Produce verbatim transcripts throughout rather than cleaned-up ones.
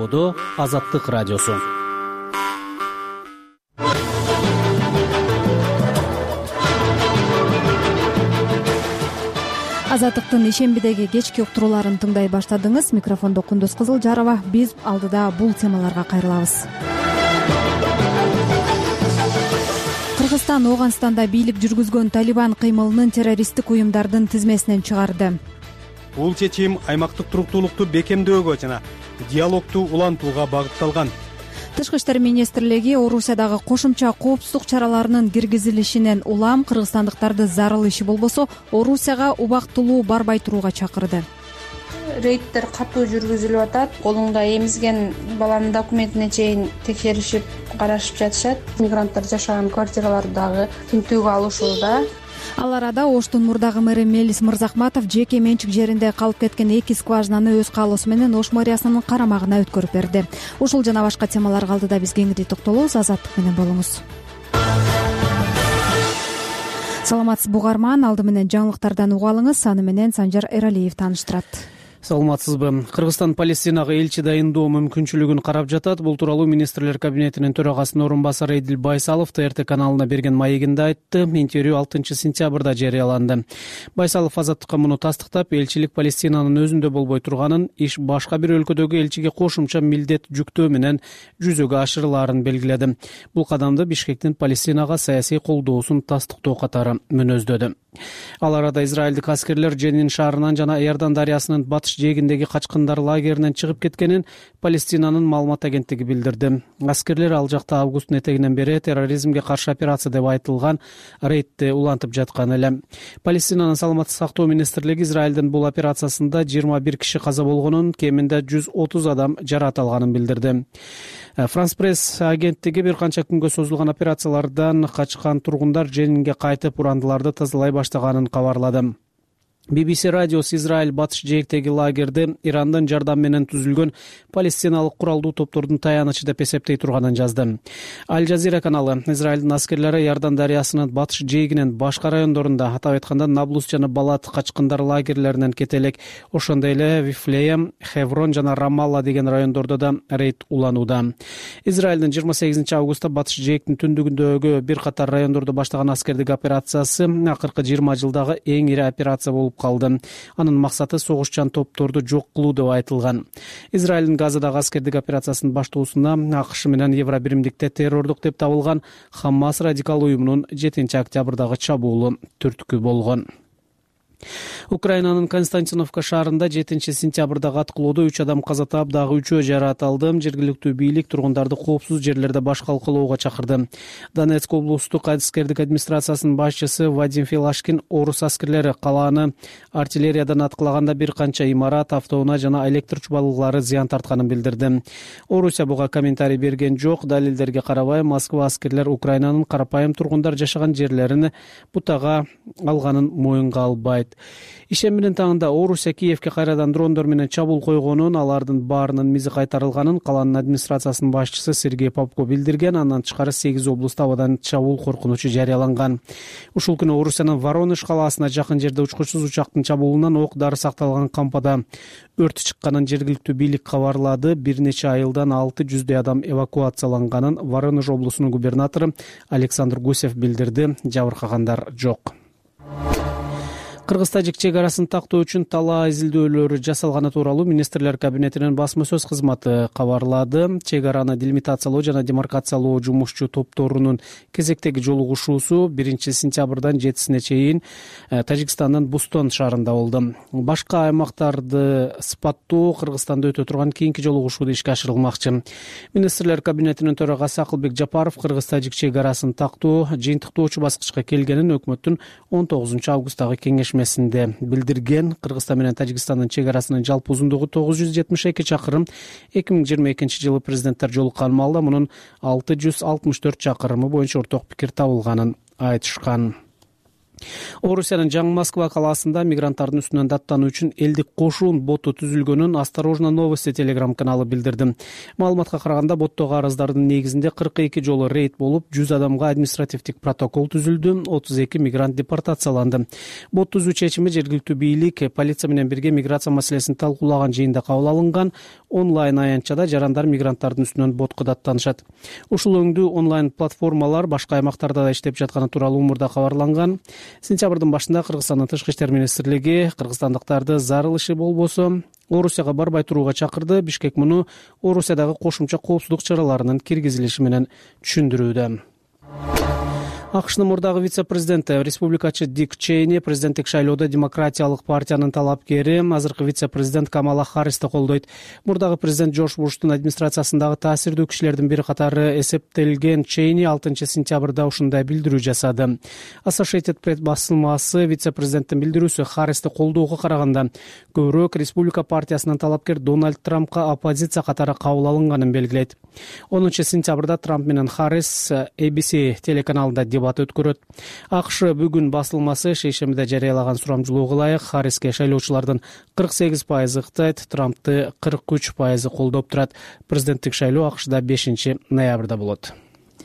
болбоодо Азаттык радиосу. Азаттыктын ишембидеги кечки уктурууларын тыңдай баштадыңыз. Микрофондо Кундуз Кызылжарова. Биз алдыда бул темаларга кайрылабыз. Кыргызстан Ооганстанда бийлик жүргүзгөн Талибан кыймылынын террористтик уюмдардын тизмесинен чыгарды. Бул чечим аймактык туруктуулукту бекемдөөгө жана диалогту улантууга багытталган. Тышкы иштер министрлиги Орусиядагы кошумча коопсуздук чараларынын киргизилишинен улам кыргызстандыктарды зарыл иши болбосо Орусияга убактылуу барбай турууга чакырды. Рейдтер катуу жүргүзүлүп атат. Колуңда эмизген баланын документине чейин текшеришип карашып жатышат. Мигранттар жашаган квартираларды дагы тинтүүгө алышууда. Ал арада Оштун мурдагы мэри Мелис Мырзахматов жеке менчик жеринде калып кеткен эки скважинаны өз каалоосу менен Ош мэриясынын карамагына өткөрүп берди. Ушул жана башка темалар алдыда биз кеңири токтолобуз. Азаттык менен болуңуз. Саламатсызбы угарман, алды менен жаңылыктардан угуп алыңыз. Аны менен Санжар Эралиев тааныштырат. Саламатсызбы. Кыргызстан Палестинага элчи дайындоо мүмкүнчүлүгүн карап жатат. Бул тууралуу министрлер кабинетинин төрагасынын орун басары Эдил Байсалов Т Р Т каналына берген маегинде айтты. Интервью алтынчы сентябрда жарыяланды. Байсалов Азаттыкка муну тастыктап, элчилик Палестинанын өзүндө болбой турганын, иш башка бир өлкөдөгү элчиге кошумча милдет жүктөө менен жүзөгө ашырылаарын белгиледи. Бул кадамды Бишкектин Палестинага саясий колдоосун тастыктоо катары мүнөздөдү. Ал арада израилдик аскерлер Дженин шаарынан жана Иордан дарыясынын батыш жээгиндеги качкындар лагеринен чыгып кеткенин Палестинанын маалымат агенттиги билдирди. Аскерлер ал жакта августтун этегинен бери терроризмге каршы операция деп айтылган рейдти улантып жаткан эле. Палестинанын саламаттык сактоо министрлиги Израилдин бул операциясында жыйырма бир киши каза болгонун, кеминде жүз отуз адам жаракат алганын билдирди. Франс пресс агенттиги бир канча күнгө созулган операциялардан качкан тургундар Дженинге кайтып урандыларды тазалай баштаганын кабарлады. Би Би Си радиосу Израиль батыш жээктеги лагерди Ирандын жардамы менен түзүлгөн палестиналык куралдуу топтордун таянычы деп эсептей турганын жазды. Аль Жазира каналы Израилдин аскерлери Иордан дарыясынын батыш жээгинин башка райондорунда, атап айтканда Наблус жана Балат качкындар лагерлеринен кете элек, ошондой эле Вифлеем, Хеврон жана Рамалла деген райондордо да рейд уланууда. Израилдин жыйырма сегизинчи августта батыш жээктин түндүгүндөгү бир катар райондордо баштаган аскердик операциясы акыркы жыйырма жылдагы эң ири операция болуп калды. Анын максаты согушчан топторду жок кылуу деп айтылган. Израилдин Газадагы аскердик операциясынын баштоосуна АКШ менен Евробиримдикте террордук деп табылган Хамас радикал уюмунун жетинчи октябрдагы чабуулу түрткү болгон. Украинанын Константиновка шаарында жетинчи сентябрдагы аткылоодо үч адам каза таап, дагы үчөө жаракат алды. Жергиликтүү бийлик тургундарды коопсуз жерлерде баш калкалоого чакырды. Донецк облустук аскердик администрациясынын башчысы Вадим Филашкин орус аскерлери калааны артиллериядан аткылаганда бир канча имарат, автоунаа жана электр чубалыклары зыян тартканын билдирди. Орусия буга комментарий берген жок. Далилдерге карабай, Москва аскерлер Украинанын карапайым тургундар жашаган жерлерин бутага алганын моюнга албайт. Ишембинин таңында Орусия Киевке кайрадан дрондор менен чабуул койгонун, алардын баарынын мизи кайтарылганын калаанын администрациясынын башчысы Сергей Попко билдирген. Андан тышкары сегиз облустта абадан чабуул коркунучу жарыяланган. Ушул күнү Орусиянын Воронеж калаасына жакын жерде учкучсуз учактын чабуулунан ок дары сакталган кампада өрт чыкканын жергиликтүү бийлик кабарлады. Бир нече айылдан алты жүздөй адам эвакуацияланганын Воронеж облусунун губернатору Александр Гусев билдирди. Жабыркагандар жок. Кыргыз-тажик чек арасын тактоо үчүн талаа изилдөөлөрү жасалганы тууралуу министрлер кабинетинин басма сөз кызматы кабарлады. Чек араны делимитациялоо жана демаркациялоо жумушчу топторунун кезектеги жолугушуусу биринчи сентябрдан жетисине чейин Тажикстандын Бустон шаарында болду. Башка аймактарды сыпаттоо Кыргызстанда өтө турган кийинки жолугушууда ишке ашырылмакчы. Министрлер кабинетинин төрагасы Акылбек Жапаров Кыргыз-тажик чек арасын тактоо жыйынтыктоочу баскычка келгенин өкмөттүн он тогузунчу августтагы кеңеш билдирген. Кыргызстан менен Тажикстандын чек арасынын жалпы узундугу тогуз жүз жетимиш эки чакырым. эки миң жыйырма экинчи жылы президенттер жолуккан маалда мунун алты жүз алтымыш төрт чакырымы боюнча орток пикир табылганын айтышкан. Орусиянын Жаңы Москва калаасында мигранттардын үстүнөн даттануу үчүн элдик кошуун боту түзүлгөнүн Осторожно новости телеграм каналы билдирди. Маалыматка караганда боттогу арыздардын негизинде кырк эки жолу рейд болуп, жүз адамга административдик протокол түзүлдү, отуз эки мигрант депортацияланды. Бот түзүү чечими жергиликтүү бийлик, полиция менен бирге миграция маселесин талкуулаган жыйында кабыл алынган. Онлайн аянтчада жарандар мигранттардын үстүнөн ботко даттанышат. Ушул өңдүү онлайн платформалар башка аймактарда да иштеп жатканы тууралуу мурда кабарланган. Сентябрдын башында Кыргызстандын Тышкы иштер министрлиги кыргызстандыктарды зарыл иши болбосо Орусияга барбай турууга чакырды. Бишкек муну Орусиядагы кошумча коопсуздук чараларынын киргизилиши менен түшүндүрүүдө. АКШнын мурдагы вице-президенти, республикачы Дик Чейни президенттик шайлоодо Демократиялык партиянын талапкери, азыркы вице-президент Камала Харристи колдойт. Мурдагы президент Жорж Буштун администрациясындагы таасирдүү кишилердин бир катары эсептелген Чейни алтынчы сентябрда ушундай билдирүү жасады. Associated Press басылмасы вице-президенттин билдирүүсү Харристи колдоого караганда көбүрөөк республика партиясынын талапкер Дональд Трампка оппозиция катары кабыл алынганын белгилейт. онунчу сентябрда Трамп менен Харрис эй би си телеканалында дебат өткөрөт. АКШ бүгүн басылмасы шейшембиде жарыялаган сурамжылоого ылайык Харриске шайлоочулардын кырк сегиз пайызы ыктайт, Трампты кырк үч пайызы колдоп турат. Президенттик шайлоо АКШда бешинчи ноябрда болот.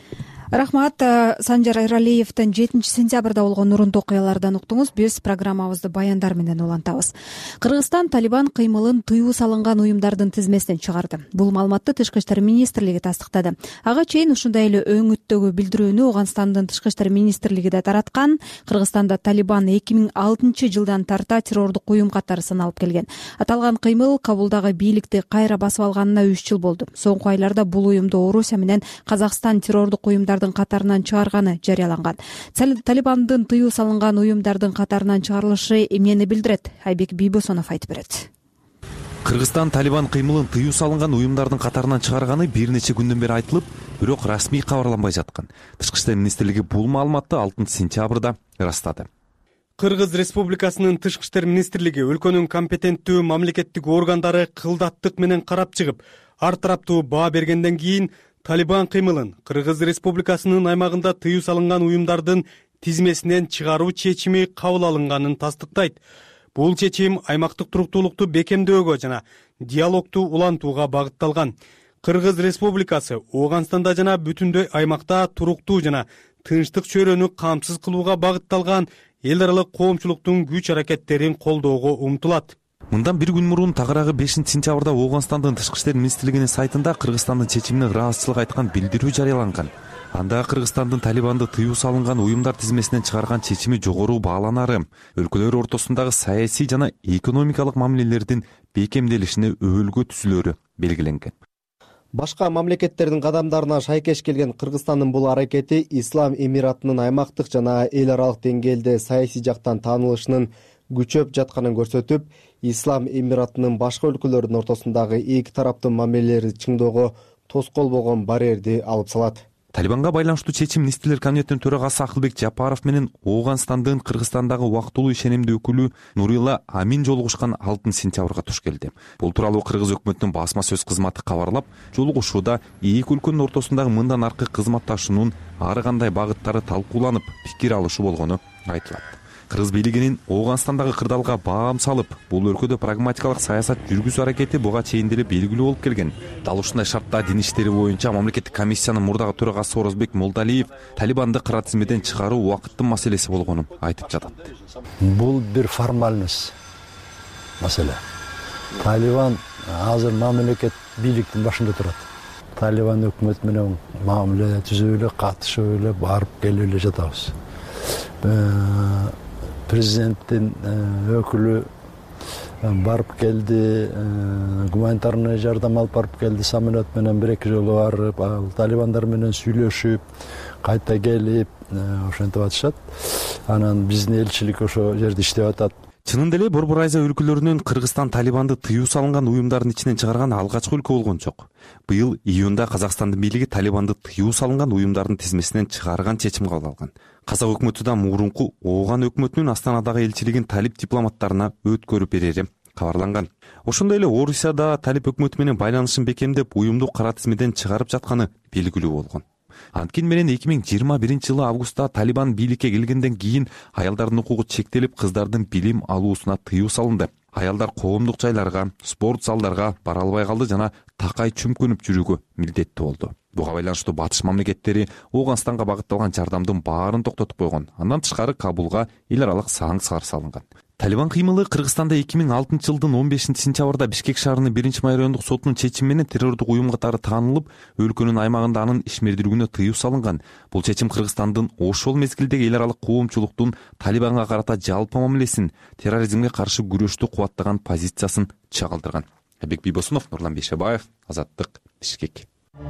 Рахмат. Санжар Эралиевдин жетинчи сентябрда болгон нурунтуу окуялардан уктуңуз. Биз программабызды баяндар менен улантабыз. Кыргызстан Талибан кыймылын тыюу салынган уюмдардын тизмесинен чыгарды. Бул маалыматты Тышкы иштер министрлиги тастыктады. Ага чейин ушундай эле өңүттөгү билдирүүнү Ооганстандын Тышкы иштер министрлиги да тараткан. Кыргызстанда Талибан эки миң алтынчы жылдан тарта террордук уюм катары саналып келген. Аталган кыймыл Кабулдагы бийликти кайра басып алганына үч жыл болду. Соңку айларда бул уюмду Орусия менен Казакстан террордук уюмдар катарынан чыгарганы жарыяланган. Талибандын тыюу салынган уюмдардын катарынан чыгарылышы эмнени билдирет? Айбек Бийбосонов айтып берет. Кыргызстан Талибан кыймылын тыюу салынган уюмдардын катарынан чыгарганы бир нече күндөн бери айтылып, бирок расмий кабарланбай жаткан. Тышкы иштер министрлиги бул маалыматты алтынчы сентябрда ырастады. Кыргыз Республикасынын Тышкы иштер министрлиги өлкөнүн компетенттүү мамлекеттик органдары кылдаттык менен карап чыгып, ар тараптуу баа бергенден кийин Талибан кыймылын Кыргыз Республикасынын аймагында тыюу салынган уюмдардын тизмесинен чыгаруу чечими кабыл алынганын тастыктайт. Бул чечим аймактык туруктуулукту бекемдөөгө жана диалогту улантууга багытталган. Кыргыз Республикасы Ооганстанда жана бүтүндөй аймакта туруктуу жана тынчтык чөйрөнү камсыз кылууга багытталган эл аралык коомчулуктун күч аракеттерин колдоого умтулат. Мындан бир күн мурун тагыраагы бешинчи сентябрда Ооганстандын Тышкы иштер министрлигинин сайтында Кыргызстандын чечимине ыраазычылык айткан билдирүү жарыяланган. Анда Кыргызстандын Талибанды тыюу салынган уюмдар тизмесинен чыгарган чечими жогору бааланары, өлкөлөр ортосундагы саясий жана экономикалык мамилелердин бекемделишине өбөлгө түзүлөрү белгиленген. Башка мамлекеттердин кадамдарына шайкеш келген Кыргызстандын бул аракети Ислам Эмиратынын аймактык жана эл аралык деңгээлде саясий жактан таанылышынын күчөп жатканын көрсөтүп, Ислам Эмиратынын башка өлкөлөрдүн ортосундагы эки тараптын мамилелери чыңдоого тоскоол болгон барьерди алып салат. Талибанга байланыштуу чечим министрлер кабинетинин төрагасы Акылбек Жапаров менен Ооганстандын Кыргызстандагы убактылуу ишенимдүү өкүлү Нурилла Амин жолугушкан алтынчы сентябрга туш келди. Бул тууралуу Кыргыз өкмөтүнүн басма сөз кызматы кабарлап, жолугушууда эки өлкөнүн ортосундагы мындан аркы кызматташуунун ар кандай багыттары талкууланып, пикир алышуу болгону айтылат. Кыргыз бийлигинин Ооганстандагы кырдаалга баам салып, бул өлкөдө прагматикалык саясат жүргүзүү аракети буга чейин деле белгилүү болуп келген. Дал ушундай шартта дин иштери боюнча мамлекеттик комиссиянын мурдагы төрагасы Орозбек Молдалиев Талибанды кыра тизмеден чыгаруу убакыттын маселеси болгонун айтып жатат. Бул бир формальность маселе. Талибан азыр мамлекет бийликтин башында турат. Талибан өкмөт менен мамиле түзүп эле, катышып эле, барып келип эле жатабыз. Президенттин өкүлү барып келди, гуманитарный жардам алып барып келди, самолет менен бир эки жолу барып, ал талибандар менен сүйлөшүп, кайта келип, ошентип атышат. Анан биздин элчилик ошо жерде иштеп атат. Чынында эле Борбор Азия өлкөлөрүнөн Кыргызстан Талибанды тыюу салынган уюмдардын ичинен чыгарган алгачкы өлкө болгон жок. Быйыл июнда Казакстандын бийлиги Талибанды тыюу салынган уюмдардын тизмесинен чыгарган чечим кабыл алган. Казак өкмөтү да мурунку Ооган өкмөтүнүн Астанадагы элчилигин талип дипломаттарына өткөрүп берери кабарланган. Ошондой эле Орусияда талип өкмөтү менен байланышын бекемдеп, уюмду кара тизмеден чыгарып жатканы белгилүү болгон. анткени менен эки миң жыйырма биринчи жылы августта Талибан бийликке келгенден кийин аялдардын укугу чектелип, кыздардын билим алуусуна тыюу салынды. Аялдар коомдук жайларга, спорт залдарга бара албай калды жана такай чүмкөнүп жүрүүгө милдеттүү болду. Буга байланыштуу батыш мамлекеттери Ооганстанга багытталган жардамдын баарын токтотуп койгон. Андан тышкары Кабулга эл аралык санкциялар салынган. Талибан кыймылы Кыргызстанда эки миң алтынчы жылдын он бешинчи сентябрда Бишкек шаарынын биринчи майроондук сотунун чечими менен террордук уюм катары таанылып, өлкөнүн аймагында анын ишмердүүлүгүнө тыюу салынган. Бул чечим Кыргызстандын ошол мезгилдеги эл аралык коомчулуктун Талибанга карата жалпы мамилесин, терроризмге каршы күрөштү кубаттаган позициясын чагылдырган. Айбек Бийбосунов, Нурлан Бейшебаев, Азаттык, Бишкек.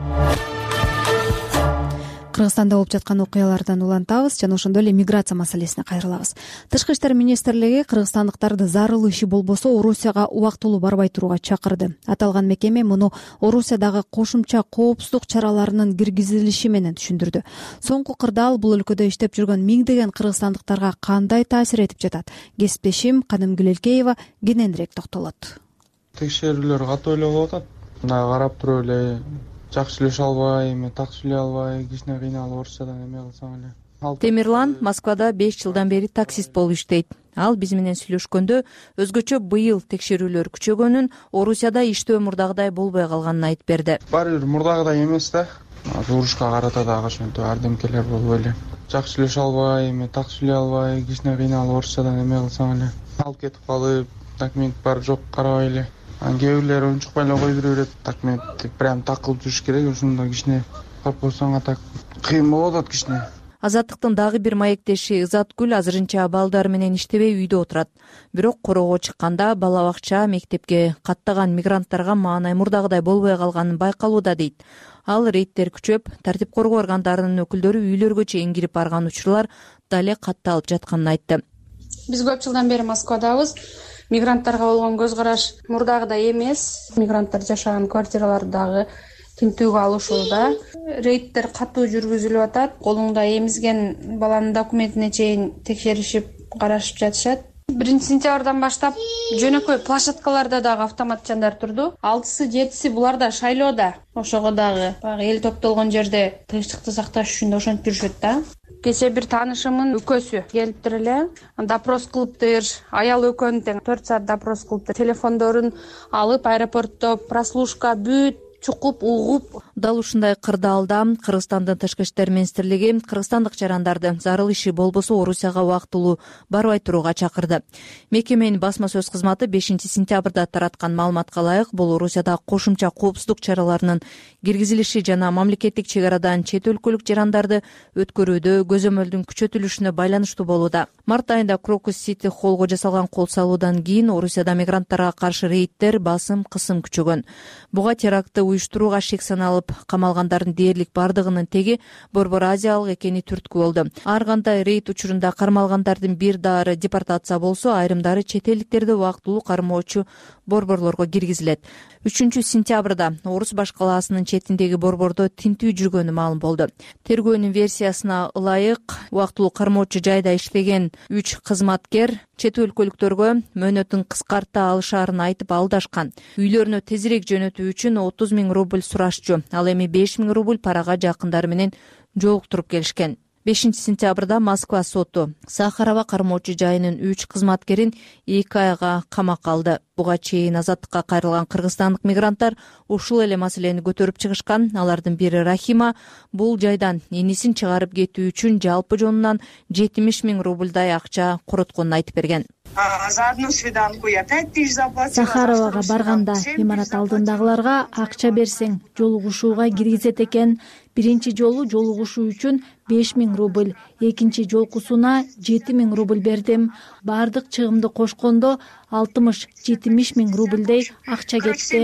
Кыргызстанда болуп жаткан окуялардан улантабыз жана ошондой эле миграция маселесине кайрылабыз. Тышкы иштер министрлиги кыргызстандыктарды зарыл иши болбосо Орусияга убактылуу барбай турууга чакырды. Аталган мекеме муну Орусиядагы кошумча коопсуздук чараларынын киргизилиши менен түшүндүрдү. Соңку кырдаал бул өлкөдө иштеп жүргөн миңдеген кыргызстандыктарга кандай таасир этип жатат? Кесиптешим Кадымгүл Элкеева кененирээк токтолот. Текшерүүлөр катуу эле болуп атат. Мына карап туруп эле жакшы сүйлөшө албай, эми так сүйлөй албай, кичине кыйналып орусчадан эме кылсаң эле. Темирлан Москвада беш жылдан бери таксист болуп иштейт. Ал биз менен сүйлөшкөндө өзгөчө быйыл текшерүүлөр күчөгөнүн, Орусияда иштөө мурдагыдай болбой калганын айтып берди. Баары бир мурдагыдай эмес да. Урушка карата дагы ошентип ардемкелер болуп эле. Жакшы сүйлөшө албай, эми так сүйлөй албай, кичине кыйналып орусчадан эме кылсаң эле. Алып кетип калып, документ бар жок карабай эле. Кээ бирлери унчукпай эле коюп жүрө берет. Документти прям так кылып жүрүш керек. Ошондо кичине калпосоңа так кыйын болуп атат кичине. Азаттыктын дагы бир маектеши Ызаткүл азырынча балдар менен иштебей үйдө отурат. Бирок короого чыкканда бала бакча, мектепке каттаган мигранттарга маанай мурдагыдай болбой калганын байкалууда дейт. Ал рейдтер күчөп, тартип коргоо органдарынын өкүлдөрү үйлөргө чейин кирип барган учурлар дале катталып жатканын айтты. Биз көп жылдан бери Москвадабыз. Мигранттарга болгон көз караш мурдагыдай эмес. Мигранттар жашаган квартиралардагы тинтүүгө алышууда. Рейдтер катуу жүргүзүлүп атат. Колуңда эмизген баланын документине чейин текшеришип, карашып жатышат. биринчи сентябрдан баштап жөнөкөй площадкаларда дагы автоматчандар турду. алтысы жетиси булар да шайлоодо. Ошого дагы баягы эл топтолгон жерде тынчтыкты сакташ үчүн ошентип жүрүшөт да. Кече бир таанышымдын өкөсү келиптир эле. Допрос кылыптыр. Аял экөөнү тең төрт саат допрос кылыптыр. Телефондорун алып аэропортто прослушка бүт чукуп угуп. Дал ушундай кырдаалда Кыргызстандын тышкы иштер министрлиги кыргызстандык жарандарды зарыл иши болбосо Орусияга убактылуу барбай турууга чакырды. Мекеменин басма сөз кызматы бешинчи сентябрда тараткан маалыматка ылайык, бул Орусияда кошумча коопсуздук чараларынын киргизилиши жана мамлекеттик чек арадан чет өлкөлүк жарандарды өткөрүүдө көзөмөлдүн күчөтүлүшүнө байланыштуу болууда. Март айында Крокус Сити холлго жасалган кол салуудан кийин Орусияда мигранттарга каршы рейдтер, басым, кысым күчөгөн. Буга терактты уюштурууга шек саналып камалгандардын дээрлик бардыгынын теги Борбор Азиялык экени түрткү болду. Ар кандай рейд учурунда кармалгандардын бир дары депортация болсо, айрымдары чет элдиктерди убактылуу кармоочу борборлорго киргизилет. үчүнчү сентябрда Орус баш калаасынын четиндеги борбордо тинтүү жүргөнү маалым болду. Тергөөнүн версиясына ылайык, убактылуу кармоочу жайда иштеген үч кызматкер чет өлкөлүктөргө мөөнөтүн кыскарта алышаарын айтып алдашкан. Үйлөрүнө тезирээк жөнөтүү үчүн отуз миң рубль сурашчу. Ал эми беш миң рубль парага жакындары менен жолуктуруп келишкен. бешинчи сентябрда Москва соту Сахарова кармоочу жайынын үч кызматкерин эки айга камакка алды. Буга чейин азаттыкка кайрылган кыргызстандык мигранттар ушул эле маселени көтөрүп чыгышкан. Алардын бири Рахима бул жайдан энисин чыгарып кетүү үчүн жалпы жонунан жетимиш миң рубльдай акча коротконун айтып берген. За одну свиданку я пять тысяч заплатила. Сахаровага барганда имарат алдындагыларга акча берсең жолугушууга киргизет экен. Биринчи жолу жолугушуу үчүн беш миң рубль, экинчи жолкусуна жети миң рубль бердим. Бардык чыгымды кошкондо алтымыш жетимиш миң рубльдей акча кетти.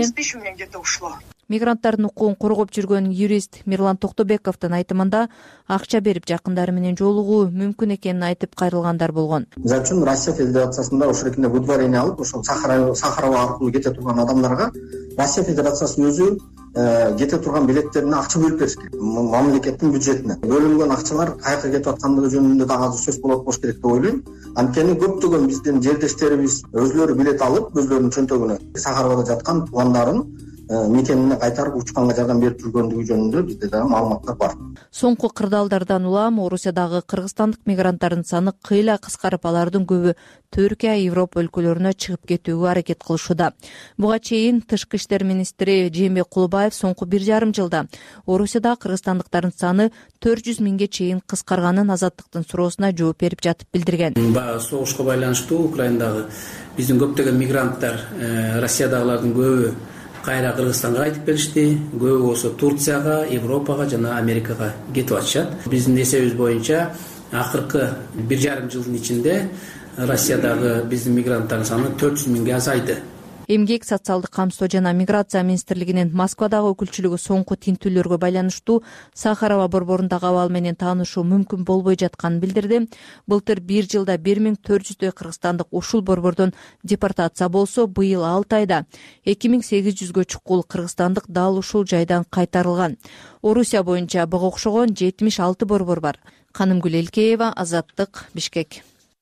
Мигранттардын укугун коргоп жүргөн юрист Мирлан Токтобековдун айтымында акча берип жакындары менен жолугуу мүмкүн экенин айтып кайрылгандар болгон. За үчүн Россия Федерациясында ошол ретинде выдворение алып, ошол Сахарова аркылуу кете турган адамдарга Россия Федерациясынын өзү кете турган билеттерине акча бөлүп бериш керек. Мамлекеттин бюджетине бөлүнгөн акчалар каяка кетип аткандыгы жөнүндө да азыр сөз болуш керек деп ойлойм. Анткени көптөгөн биздин жердештерибиз өзлөрү билет алып, өзлөрүнүн чөнтөгүнө Сахаровада жаткан туугандарын мекенине кайтарып учканга жардам берип жүргөндүгү жөнүндө бизде дагы маалыматтар бар. Соңку кырдаалдардан улам Орусиядагы кыргызстандык мигранттардын саны кыйла кыскарып, алардын көбү Түркия, Европа өлкөлөрүнө чыгып кетүүгө аракет кылышууда. Буга чейин тышкы иштер министри Жээнбек Кулубаев соңку бир жарым жылда Орусияда кыргызстандыктардын саны төрт жүз миңге чейин кыскарганын Азаттыктын суроосуна жооп берип жатып билдирген. Баягы согушка байланыштуу Украинадагы биздин көптөгөн мигранттар, Россиядагылардын көбү кайра Кыргызстанга кайтып келишти, көбү болсо Турцияга, Европага жана Америкага кетип атышат. Биздин эсебибиз боюнча акыркы бир жарым жылдын ичинде Россиядагы биздин мигранттардын саны төрт жүз миңге азайды. Эмгек, социалдык камсоо жана миграция министрлигинин Москвадагы өкүлчүлүгү соңку тинтүүлөргө байланыштуу Сахарова борборундагы абал менен таанышуу мүмкүн болбой жатканын билдирди. Былтыр бир жылда бир миң төрт жүздөй кыргызстандык ушул борбордон депортация болсо, быйыл алты айда эки миң сегиз жүзгө чукул кыргызстандык дал ушул жайдан кайтарылган. Орусия боюнча буга окшогон жетимиш алты борбор бар. Канымгүл Элкеева, Азаттык, Бишкек.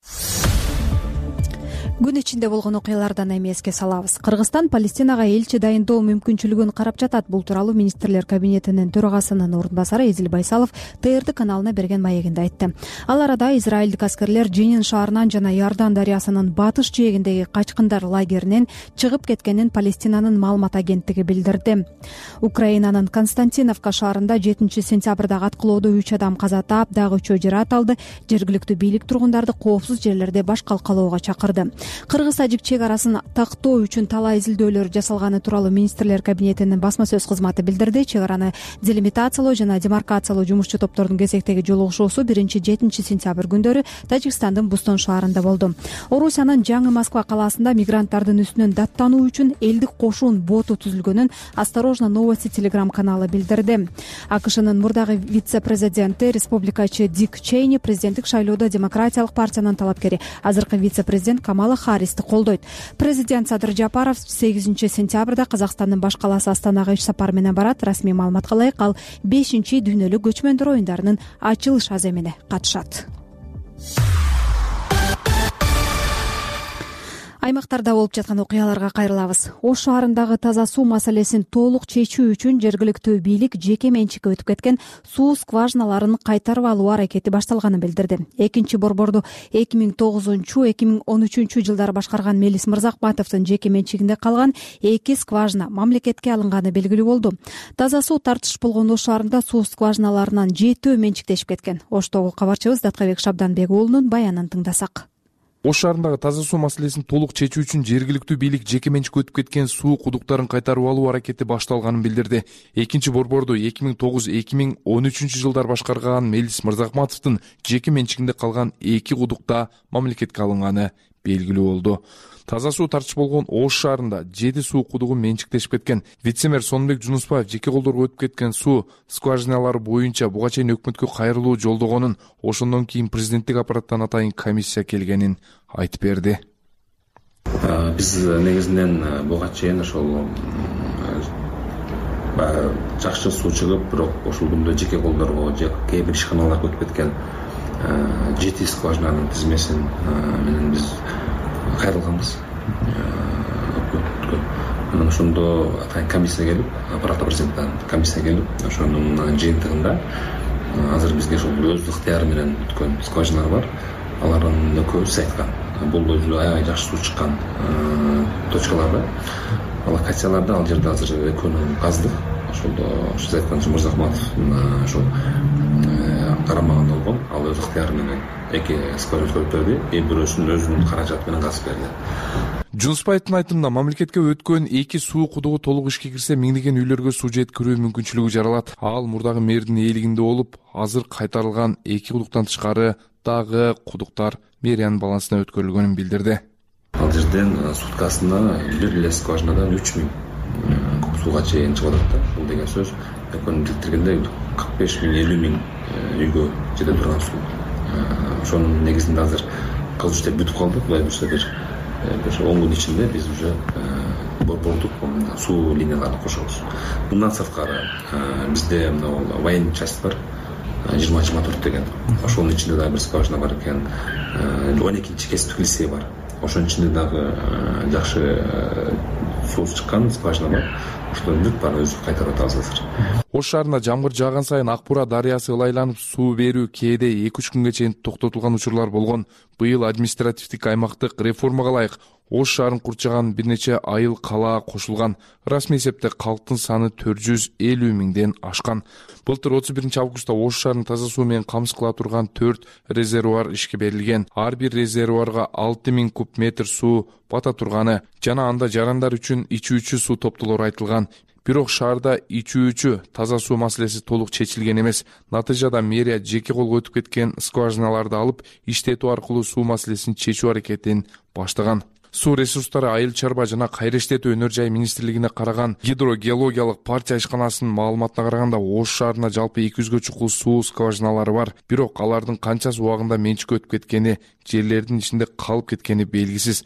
Күн ичинде болгон окуялардан эми эске салабыз. Кыргызстан Палестинага элчи дайындоо мүмкүнчүлүгүн карап жатат. Бул тууралуу министрлер кабинетинин төрагасынын орун басары Эдил Байсалов ТРТ каналына берген маегинде айтты. Ал арада израилдик аскерлер Женин шаарынан жана Иордан дарыясынын батыш жээгиндеги качкындар лагеринен чыгып кеткенин Палестинанын маалымат агенттиги билдирди. Украинанын Константиновка шаарында жетинчи сентябрдагы аткылоодо үч адам каза таап, дагы үчөө жаракат алды. Жергиликтүү бийлик тургундарды коопсуз жерлерде баш калкалоого чакырды. Кыргыз-тажик чек арасын тактоо үчүн талай изилдөөлөр жасалганы тууралуу министрлер кабинетинин басма сөз кызматы билдирди. Чек араны делимитациялоо жана демаркациялоо жумушчу топтордун кезектеги жолугушуусу биринчи жетинчи сентябрь күндөрү Тажикстандын Бустон шаарында болду. Орусиянын Жаңы Москва калаасында мигранттардын үстүнөн даттануу үчүн элдик кошуун боту түзүлгөнүн Осторожно новости телеграм каналы билдирди. АКШнын мурдагы вице-президенти республикачы Дик Чейни президенттик шайлоодо демократиялык партиянын талапкери азыркы вице-президент Камала Харристи колдойт. Президент Садыр Жапаров сегизинчи сентябрда Казакстандын баш калаасы Астанага иш сапар менен барат. Расмий маалыматка ылайык, ал бешинчи дүйнөлүк көчмөндөр оюндарынын ачылыш аземине катышат. Аймактарда болуп жаткан окуяларга кайрылабыз. Ош шаарындагы таза суу маселесин толук чечүү үчүн жергиликтүү бийлик жеке менчикке өтүп кеткен суу скважиналарын кайтарып алуу аракети башталганын билдирди. Экинчи борборду эки миң тогузунчу эки миң он үчүнчү жылдары башкарган Мелис Мырзахматовдун жеке менчигинде калган эки скважина мамлекетке алынганы белгилүү болду. Таза суу тартыш болгон Ош шаарында суу скважиналарынан жетөө менчиктешип кеткен. Оштогу кабарчыбыз Даткабек Шабданбек уулунун баянын тыңдасак. Ош шаарындагы таза суу маселесин толук чечүү үчүн жергиликтүү бийлик жеке менчикке өтүп кеткен суу кудуктарын кайтарып алуу аракети башталганын билдирди. Экинчи борборду эки миң тогуз эки миң он үчүнчү жылдары башкарган Мелис Мырзахматовдун жеке менчигинде калган эки кудукта мамлекетке алынганы белгилүү болду. Таза суу тартыш болгон Ош шаарында жети суу кудугу менчиктешип кеткен. Вице-мэр Сонбек Жунусбаев жеке колдорго өтүп кеткен суу скважиналары боюнча буга чейин өкмөткө кайрылуу жолдогонун, ошондон кийин президенттик аппараттан атайын комиссия келгенин айтып берди. Биз негизинен буга чейин ошол жакшы суу чыгып, бирок ошол күндө жеке колдорго же кээ бир ишканаларга өтүп кеткен жети скважинанын тизмесин менен биз кайрылганбыз. Анан ошондо атайын комиссия келип, аппарат президенттен комиссия келип, ошонун жыйынтыгында азыр бизге ошол өз ыктыяры менен өткөн скважиналар бар. Алардын экөөсү айткан, бул өзү аябай жакшы суу чыккан точкаларда. Локацияларда ал жерде азыр экөөнүн каздык. Ошолдо сиз айтканча Мырзахматовдун ошол карамагында болгон, ал өз ыктыяры менен эки скважина өткөрүп берди, эми бирөөсүн өзүнүн каражаты менен казып берди. Жунусбаевдин айтымында мамлекетке өткөн эки суу кудугу толук ишке кирсе миңдеген үйлөргө суу жеткирүү мүмкүнчүлүгү жаралат. Ал мурдагы мэрдин ээлигинде болуп, азыр кайтарылган эки кудуктан тышкары дагы кудуктар мэриянын балансына өткөрүлгөнүн билдирди. Ал жерден суткасына бир эле скважинадан үч миң куб сууга чейин чыгып атат. Бул деген сөз экөөнүн билдиргенде кырк беш миң элүү миң үйгө жете турган суу. Ошонун негизинде азыр кызуу иштер бүтүп калды. Будай болсо бир бир он күн ичинде биз уже борбордук суу линияларын кошобуз. Мындан сырткары бизде военный часть бар, жыйырма жыйырма төрт деген. Ошонун ичинде дагы бир скважина бар экен. он экинчи кесиптик лицей бар. Ошонун ичинде дагы жакшы суусу чыккан скважина бар, ошолордун бүт баарын өзүбүз кайтарып атабыз азыр. Ош шаарында жамгыр жааган сайын Ак Бура дарыясы ылайланып, суу берүү кээде эки үч күнгө чейин токтотулган учурлар болгон. Быйыл административдик аймактык реформага ылайык Ош шаарын курчаган бир нече айыл калаа кошулган. Расмий эсепте калктын саны төрт жүз элүү миңден ашкан. Былтыр отуз биринчи августта Ош шаарынын таза суу менен камсыз кыла турган төрт резервуар ишке берилген. Ар бир резервуарга алты миң куб метр суу бата турганы жана анда жарандар үчүн ичүүчү суу топтолору айтылган. Бирок шаарда ичүүчү таза суу маселеси толук чечилген эмес. Натыйжада мэрия жеке колго өтүп кеткен скважиналарды алып, иштетүү аркылуу суу маселесин чечүү аракетин баштаган. Суу ресурстары айыл чарба жана кайра иштетүү өнөр жай министрлигине караган гидрогеологиялык партия ишканасынын маалыматына караганда Ош шаарында жалпы эки жүзгө чукул суу скважиналары бар. Бирок алардын канчасы убагында менчикке өтүп кеткени, жерлердин ичинде калып кеткени белгисиз.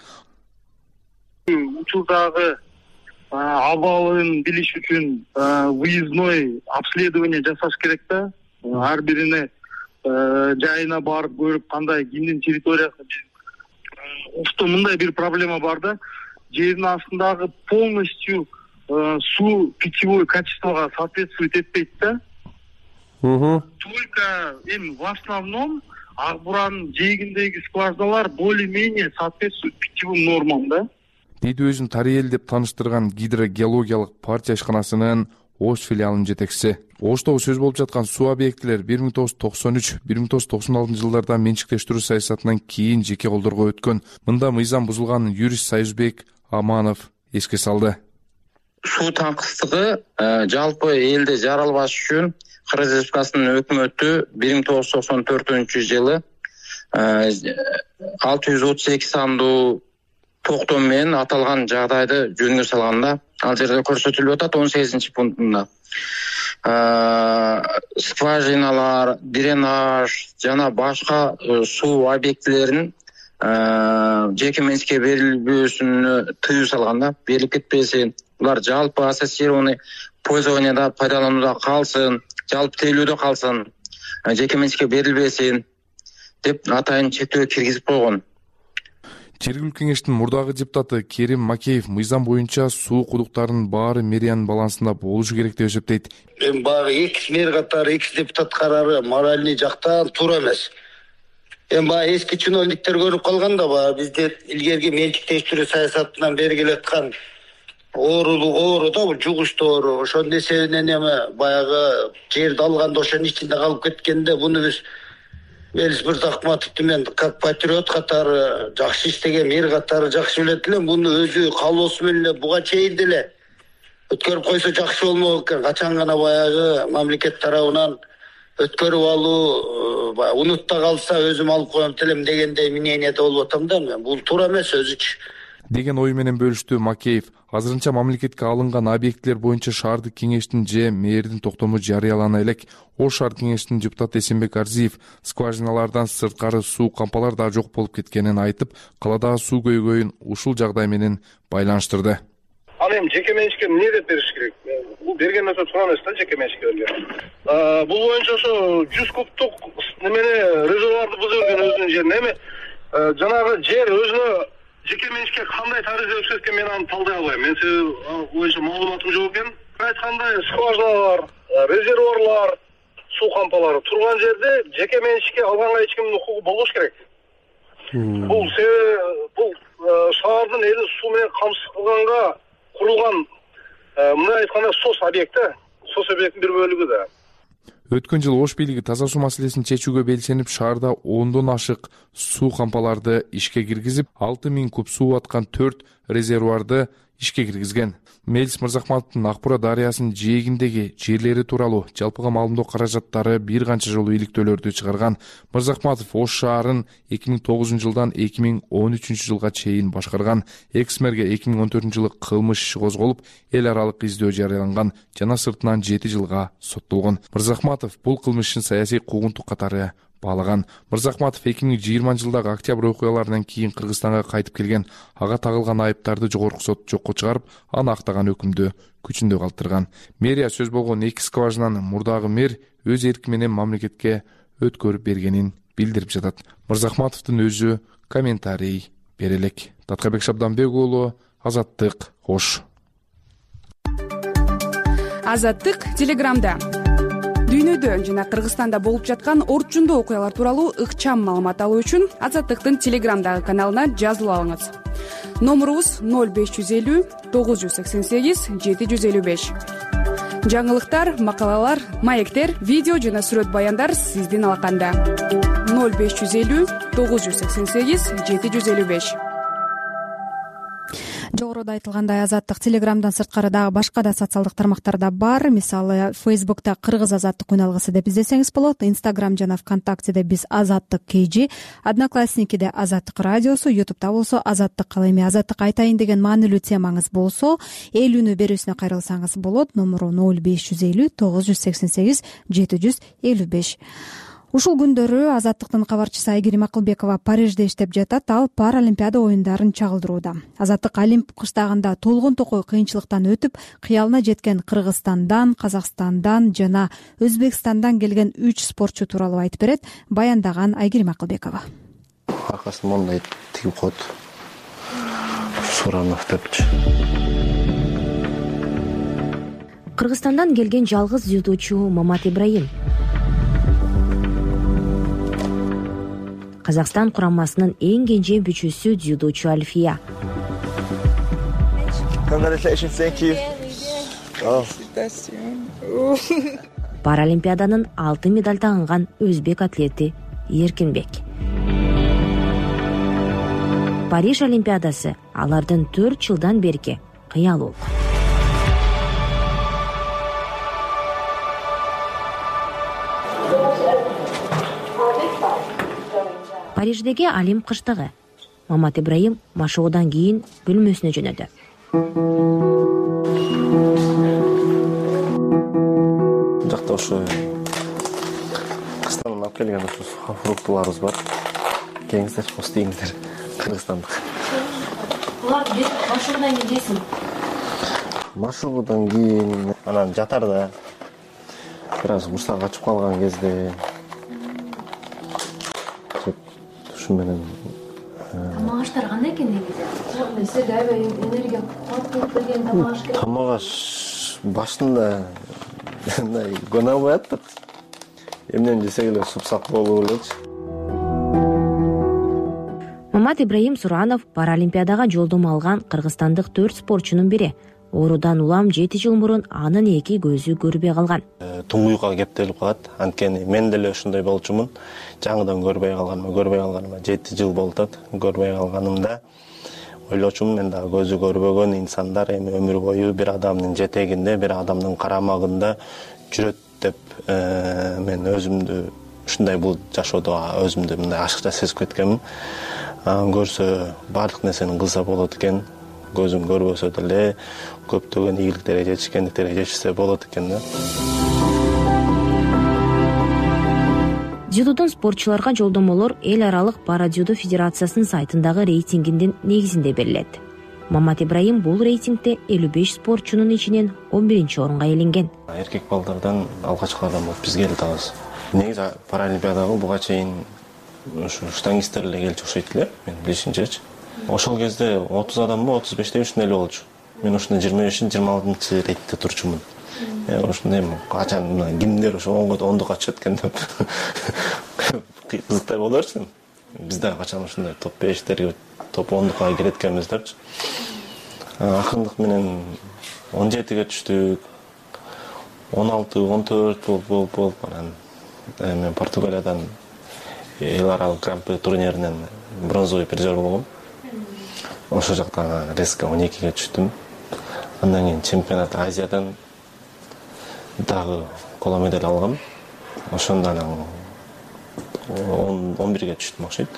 Учурдагы абалын билиш үчүн выездной обследование жасаш керек да. Ар бирине жайына барып көрүп, кандай кимдин территориясы. Ушто мындай бир проблема бар да. Жердин астындагы полностью суу питьевой качествого соответствует этпейт да. Только эми в основном Ак Буранын жээгиндеги скважиналар более-менее соответствуют питьевым нормам да. Дейди өзүн Тариэл деп тааныштырган гидрогеологиялык партия ишканасынын Ош филиалынын жетекчиси. Оштогу сөз болуп жаткан суу объектилер бир миң тогуз жүз токсон үч — бир миң тогуз жүз токсон алтынчы жылдарда менчиктештирүү саясатынан кийин жеке колдорго өткөн. Мында мыйзам бузулганын юрист Союзбек Аманов эске салды. Суу таңкыстыгы жалпы элде жаралбаш үчүн Кыргыз Республикасынын өкмөтү бир миң тогуз жүз токсон төртүнчү жылы алты жүз отуз эки сандуу токтом менен аталган жагдайды жөнгө салганда, ал жерде көрсөтүлүп атат он сегизинчи пунктунда. Скважиналар, дренаж жана башка суу объектилеринин жеке менчикке берилбөөсүнө тыюу салганда, берилип кетпесин, булар жалпы ассоциированный пользованияда, пайдаланууда калсын, жалпы тейлөөдө калсын, жеке менчикке берилбесин деп атайын чектөө киргизип койгон. Жергиликтүү кеңештин мурдагы депутаты Керим Макеев мыйзам боюнча суу кудуктарынын баары мэриянын балансында болушу керек деп эсептейт. Эми баягы экс мэр катары, экс депутат карары моральный жактан туура эмес. Эми баягы эски чиновниктер көрүп калганда, баягы бизде илгерки менчиктештирүү саясатынан бери келаткан оорулук оору да, бул жугуштоору, ошонун эсебинен эми баягы жерди алганда ошонун ичинде калып кеткенде, буну биз Мелис Мырзахматовду мен как патриот катары, жакшы иштеген мэр катары жакшы билет элем. Буну өзү каалоосу менен буга чейин деле өткөрүп койсо жакшы болмок экен. Качан гана баягы мамлекет тарабынан өткөрүп алуу, баягы унутта калса өзүм алып коем делем дегендей мнениеде болуп атам да мен. Бул туура эмес өзүчү деген ой менен бөлүштү Макеев. Азырынча мамлекетке алынган объектилер боюнча шаардык кеңештин же мэрдин токтому жарыялана элек. Ош шаар кеңештин депутаты Эсенбек Арзиев скважиналардан сырткары суу кампалар да жок болуп кеткенин айтып, каладагы суу көйгөйүн ушул жагдай менен байланыштырды. Ал эми жеке менчикке эмне деп бериш керек? Бул берген нерсе туура эмес да, жеке менчикке берген. Бул боюнча ошо жүз кубтук немени резервуарды бузуп берген өзүнүн жерине. Эми жанагы жер өзүнө жеке менчикке кандай тарыхта өткөн мен аны талдай албайм. Мен сиз боюнча маалыматым жок экен. Айткандай скважиналар, резервуарлар, суу кампалары турган жерде жеке менчикке алганга эч кимдин укугу болбош керек. Бул бул шаардын элин суу менен камсыз кылганга курулган, мындай айтканда сос объекти, сос объекттин бир бөлүгү да. Өткөн жылы Ош бийлиги таза суу маселесин чечүүгө белсенип, шаарда ондон ашык суу кампаларды ишке киргизип, алты миң куб суу аткан төрт резервуарды ишке киргизген. Мелис Мырзахматовдун Ак Бура дарыясынын жээгиндеги жерлери тууралуу жалпыга маалымдоо каражаттары бир канча жолу иликтөөлөрдү чыгарган. Мырзахматов Ош шаарын эки миң тогузунчу жылдан эки миң он үчүнчү жылга чейин башкарган. Экс-мэрге эки миң он төртүнчү жылы кылмыш иши козголуп, эл аралык издөө жарыяланган жана сыртынан жети жылга соттолгон. Мырзахматов бул кылмыш ишин саясий куугунтук катары баалаган. Мырзахматов эки миң жыйырманчы жылдагы октябрь окуяларынан кийин Кыргызстанга кайтып келген. Ага тагылган айыптарды жогорку сот жокко чыгарып, аны актаган өкүмдү күчүндө калтырган. Мэрия сөз болгон эки скважинаны мурдагы мэр өз эрки менен мамлекетке өткөрүп бергенин билдирип жатат. Мырзахматовдун өзү комментарий бере элек. Таткабек Шабданбек уулу, Азаттык, Ош. Азаттык телеграмда дүйнөдө жана Кыргызстанда болуп жаткан орчундуу окуялар тууралуу ыкчам маалымат алуу үчүн Азаттыктын телеграмдагы каналына жазылып алыңыз. Номурубуз ноль беш жүз элүү тогуз жүз сексен сегиз жети жүз элүү беш. Жаңылыктар, макалалар, маектер, видео жана сүрөт баяндар сиздин алаканда. ноль беш жүз элүү тогуз жүз сексен сегиз жети жүз элүү беш. Жогоруда айтылгандай, Азаттык телеграмдан сырткары дагы башка да социалдык тармактарда бар. Мисалы, Фейсбукта Кыргыз Азаттык үналгысы деп издесеңиз болот. Инстаграм жана ВКонтактеде биз Азаттык kg, Одноклассникиде Азаттык радиосу, Ютубта болсо Азаттык. Ал эми Азаттык айтайын деген маанилүү темаңыз болсо, элүүнү берүүсүнө кайрылсаңыз болот. Номуру ноль беш жүз элүү тогуз жүз сексен сегиз жети жүз элүү беш. Ушул күндөрү Азаттыктын кабарчысы Айгерим Акылбекова Парижде иштеп жатат. Ал Паралимпиада оюндарын чагылдырууда. Азаттык Олимп кыштагында толгон токой кыйынчылыктан өтүп, кыялына жеткен Кыргызстандан, Казакстандан жана Өзбекстандан келген үч спортчу тууралуу айтып берет. Баяндаган Айгерим Акылбекова. Аркасын мондай тигип койт. Суранов депчи. Кыргызстандан келген жалгыз дзюдочу Мамат Ибраим. Казакстан курамасынын эң кенже бүчүсү дзюдочу Альфия. Паралимпиаданын алтын медаль тагынган өзбек атлети Эркинбек. Париж Олимпиадасы алардын төрт жылдан берки кыялуу. Париждеги Олимп кыштыгы. Мамат Ибраим машыгуудан кийин бөлмөсүнө жөнөдү. Жакта ошо Кыргызстандан алып келген ошо фруктыларыбыз бар. Келиңиздер, остейиңиздер. Кыргызстандык. Булар машыгуудан кийин жейсиң? Машыгуудан кийин анан жатарда бир аз курсак ачып калган кезде менен тамак аштар кандай экен негизи? Сизге аябай энергия кубат болуп берген тамак аш керек. Тамак аш башында мындай гана албай аттык. Эмнени жесек эле супсак болуп элечи. Мамат Ибраим Суранов Паралимпиадага жолдомо алган кыргызстандык төрт спортчунун бири. Оорудан улам жети жыл мурун анын эки көзү көрбөй калган. Туңгуйга кептелип калат. Анткени мен деле ошондой болчумун. Жаңыдан көрбөй калганыма, көрбөй калганыма жети жыл болуп атат. Көрбөй калганымда ойлочумун, мен дагы көзү көрбөгөн инсандар эми өмүр бою бир адамдын жетегинде, бир адамдын карамагында жүрөт деп мен өзүмдү ушундай бул жашоодо өзүмдү мындай ашыкча сезип кеткенмин. Көрсө баардык нерсени кылса болот экен. Көзүм көрбөсө деле көптөгөн ийгиликтерге жетишкендиктерге жетишсе болот экен да. Дзюдодон спортчуларга жолдомолор эл аралык Парадзюдо федерациясынын сайтындагы рейтингиндин негизинде берилет. Мамат Ибраим бул рейтингде элүү беш спортчунун ичинен он биринчи орунга ээленген. Эркек балдардан алгачкы адам болуп биз келдик. Негизи Паралимпиадага буга чейин ушу штангисттер эле келчү окшойт эле, мен билишимчечи. Ошол кезде отуз адамбы, отуз беште ушундай эле болчу. Мен ушунда жыйырма бешинчи жыйырма алтынчы рейтте турчумун. Ошондой качан кимдер ошо ондукка чыгат экен деп кызыктай боло берчү. Биз дагы качан ушундай топ бештерге, топ ондукка кирет экенбиз депчи. Акырындык менен он жетиге түштүк. он алты, он төрт болуп болуп анан мен Португалиядан эл аралык гран-при турниринен бронзовый призер болгом. Ошол жактан резко он экиге түштүм. Андан кийин чемпионат Азиядан дагы коло медаль алгам. Ошондон он бирге түштүм окшойт.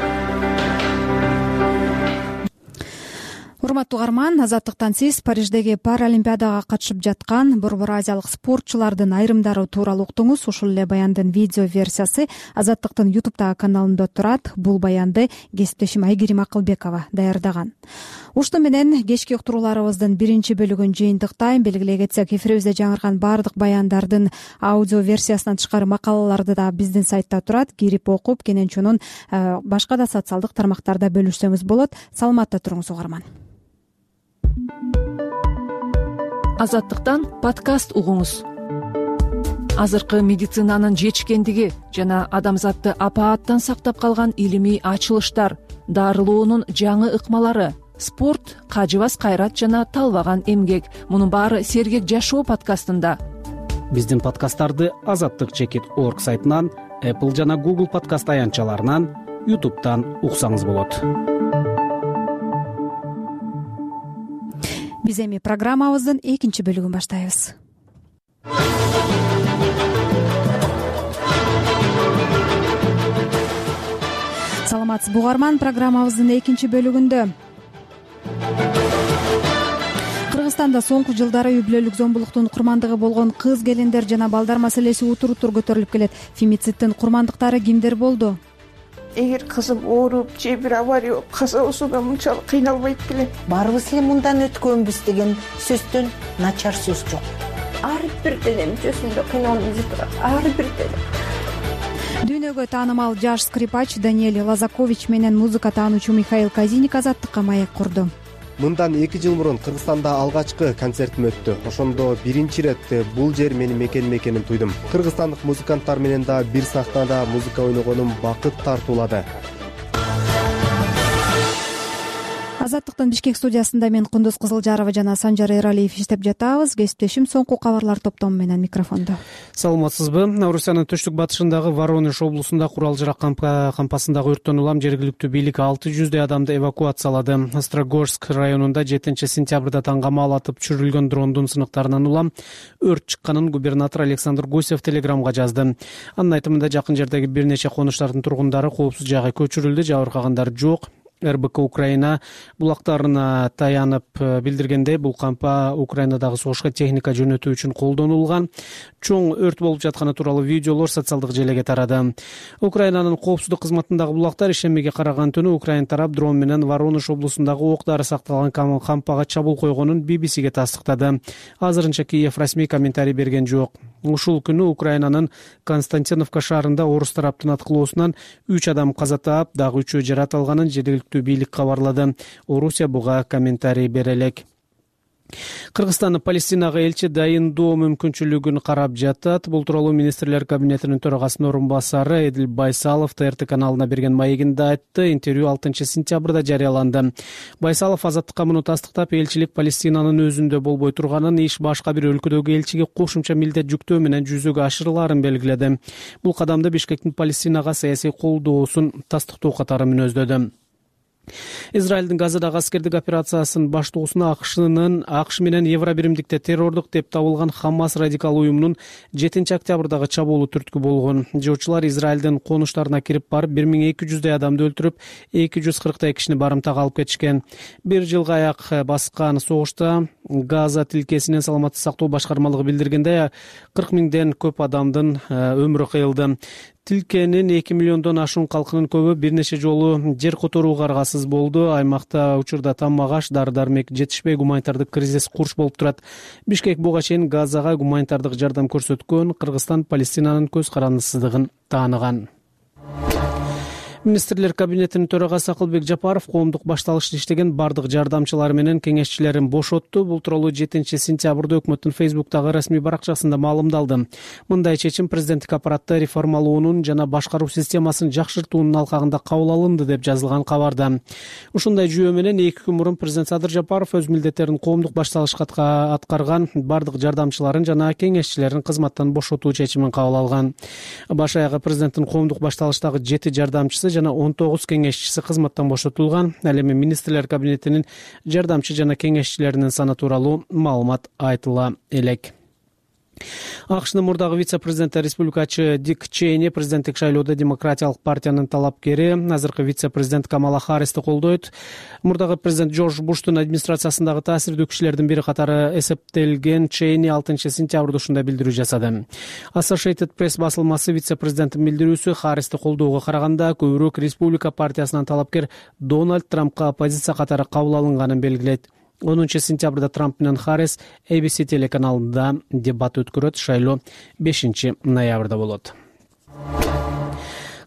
Урматтуу угарман, Азаттыктан сиз Париждеги Паралимпиадага катышып жаткан Борбор Азиялык спортчулардын айрымдары тууралуу уктуңуз. Ушул эле баяндын видео версиясы Азаттыктын ютубтагы каналында турат. Бул баянды кесиптешим Айгерим Акылбекова даярдаган. Ушуну менен кечки уктурууларыбыздын биринчи бөлүгүн жыйынтыктайм. Белгилей кетсек, эфирибизде жаңырган баардык баяндардын аудио версиясынан тышкары макалаларды да биздин сайтта турат. Кирип окуп, кенен башка да социалдык тармактарда бөлүшсөңүз болот. Саламатта туруңуз угарман. азаттыктан подкаст угуңуз. Азыркы медицинанын жетишкендиги жана адамзатты апааттан сактап калган илимий ачылыштар, дарылоонун жаңы ыкмалары, спорт, кажыбас кайрат жана талбаган эмгек — мунун баары Сергек жашоо подкастында. Биздин подкасттарды азаттык чекит орг сайтынан, Apple жана Google подкаст аянтчаларынан, YouTube'дан уксаңыз болот. Биз эми программабыздын экинчи бөлүгүн баштайбыз. Саламатсызбы угарман, программабыздын экинчи бөлүгүндө Кыргызстанда соңку жылдары үй бүлөлүк зомбулуктун курмандыгы болгон кыз келиндер жана балдар маселеси утур-утур көтөрүлүп келет. Фемициттин курмандыктары кимдер болду? Эгер кызым ооруп же бир авария болуп каза болсо да мынчалык кыйналбайт белем. Баарыбыз эле мындан өткөнбүз деген сөздөн начар сөз жок. Ар бир деле мүчөсүндө кыйналып жатат. Ар бир деле. Дүйнөгө таанымал жаш скрипач Даниэль Лазакович менен музыка таануучу Михаил Казиник азаттыкка маек курду. Мындан эки жыл мурун Кыргызстанда алгачкы концертим өттү. Ошондо биринчи ирет бул жер менин мекеним экенин туйдум. Кыргызстандык музыканттар менен да бир сахнада музыка ойногонум бакыт тартуулады. Азаттыктын Бишкек студиясында мен Кундуз Кызылжарова жана Санжар Эралиев иштеп жатабыз. Кесиптешим соңку кабарлар топтому менен микрофондо. Саламатсызбы? Орусиянын түштүк батышындагы Воронеж облусунда курал жарак кампасындагы өрттөн улам жергиликтүү бийлик алты жүздөй адамды эвакуациялады. Острогорск районунда жетинчи сентябрда таң камалатып түшүрүлгөн дрондун сыныктарынан улам өрт чыкканын губернатор Александр Гусев телеграмга жазды. Анын айтымында жакын жердеги бир нече конуштардын тургундары коопсуз жайга көчүрүлдү, жабыркагандар жок. эр бэ ка Украина булактарына таянып билдиргендей, бул кампа Украинадагы согушка техника жөнөтүү үчүн колдонулган. Чоң өрт болуп жатканы тууралуу видеолор социалдык желеге тарады. Украинанын коопсуздук кызматындагы булактар ишембиге караган түнү Украин тарап дрон менен Воронеж облусундагы ок-дары сакталган кампага чабуул койгонун би би сиге тастыктады. Азырынча Киев расмий комментарий берген жок. Ушул күнү Украинанын Константиновка шаарында орус тараптын аткылоосунан үч адам каза таап, дагы үчөө жаратылганын жергиликтүү бийлик кабарлады. Орусия буга комментарий бере элек. Кыргызстан Палестинага элчи дайындоо мүмкүнчүлүгүн карап жатат. Бул тууралуу министрлер кабинетинин төрагасынын орун басары Эдил Байсалов Т Р Т каналына берген маегинде айтты. Интервью алтынчы сентябрда жарыяланды. Байсалов азаттыкка муну тастыктап, элчилик Палестинанын өзүндө болбой турганын, иш башка бир өлкөдөгү элчиге кошумча милдет жүктөө менен жүзөгө ашырылаарын белгиледи. Бул кадамды Бишкектин Палестинага саясий колдоосун тастыктоо катары мүнөздөдү. Израилдин Газадагы аскердик операциясынын баштоосуна АКШнын АКШ менен Евробиримдикте террордук деп табылган Хамас радикал уюмунун жетинчи октябрдагы чабуулу түрткү болгон. Жоочулар Израилдин конуштарына кирип барып бир миң эки жүздөй адамды өлтүрүп, эки жүз кырктай кишини барымтага алып кетишкен. Бир жылга аяк баскан согушта Газа тилкесинен саламаттык сактоо башкармалыгы билдиргендей, кырк миңден көп адамдын өмүрү кыйылды. Тилкенин эки миллиондон ашуун калкынын көбү бир нече жолу жер которууга аргасыз болду. Аймакта учурда тамак-аш, дары-дармек жетишпей, гуманитардык кризис курч болуп турат. Бишкек буга чейин Газага гуманитардык жардам көрсөткөн. Кыргызстан Палестинанын көз карандысыздыгын тааныган. Министрлер кабинетинин төрагасы Акылбек Жапаров коомдук башталышта иштеген бардык жардамчылары менен кеңешчилерин бошотту. Бул тууралуу жетинчи сентябрда өкмөттүн Фейсбуктагы расмий баракчасында маалымдалды. Мындай чечим президенттик аппаратты реформалоонун жана башкаруу системасын жакшыртуунун алкагында кабыл алынды деп жазылган кабарда. Ушундай жүйө менен эки күн мурун президент Садыр Жапаров өз милдеттерин коомдук башталышка аткарган бардык жардамчыларын жана кеңешчилерин кызматтан бошотуу чечимин кабыл алган. Баш аягы президенттин коомдук башталыштагы жети жардамчысы жана он тогуз кеңешчиси кызматтан бошотулган. Ал эми министрлер кабинетинин жардамчы жана кеңешчилеринин саны тууралуу маалымат айтыла элек. АКШнын мурдагы вице-президенти республикачы Дик Чейни президенттик шайлоодо Демократиялык партиянын талапкери, азыркы вице-президент Камала Харристи колдойт. Мурдагы президент Джордж Буштун администрациясындагы таасирдүү кишилердин бири катары эсептелген Чейни алтынчы сентябрда ушундай билдирүү жасады. Associated Press басылмасы вице-президенттин билдирүүсү Харристи колдоого караганда көбүрөөк республика партиясынан талапкер Дональд Трампка оппозиция катары кабыл алынганын белгилейт. онунчу сентябрда Трамп менен Харрис A B C телеканалында дебат өткөрөт. Шайлоо бешинчи ноябрда болот.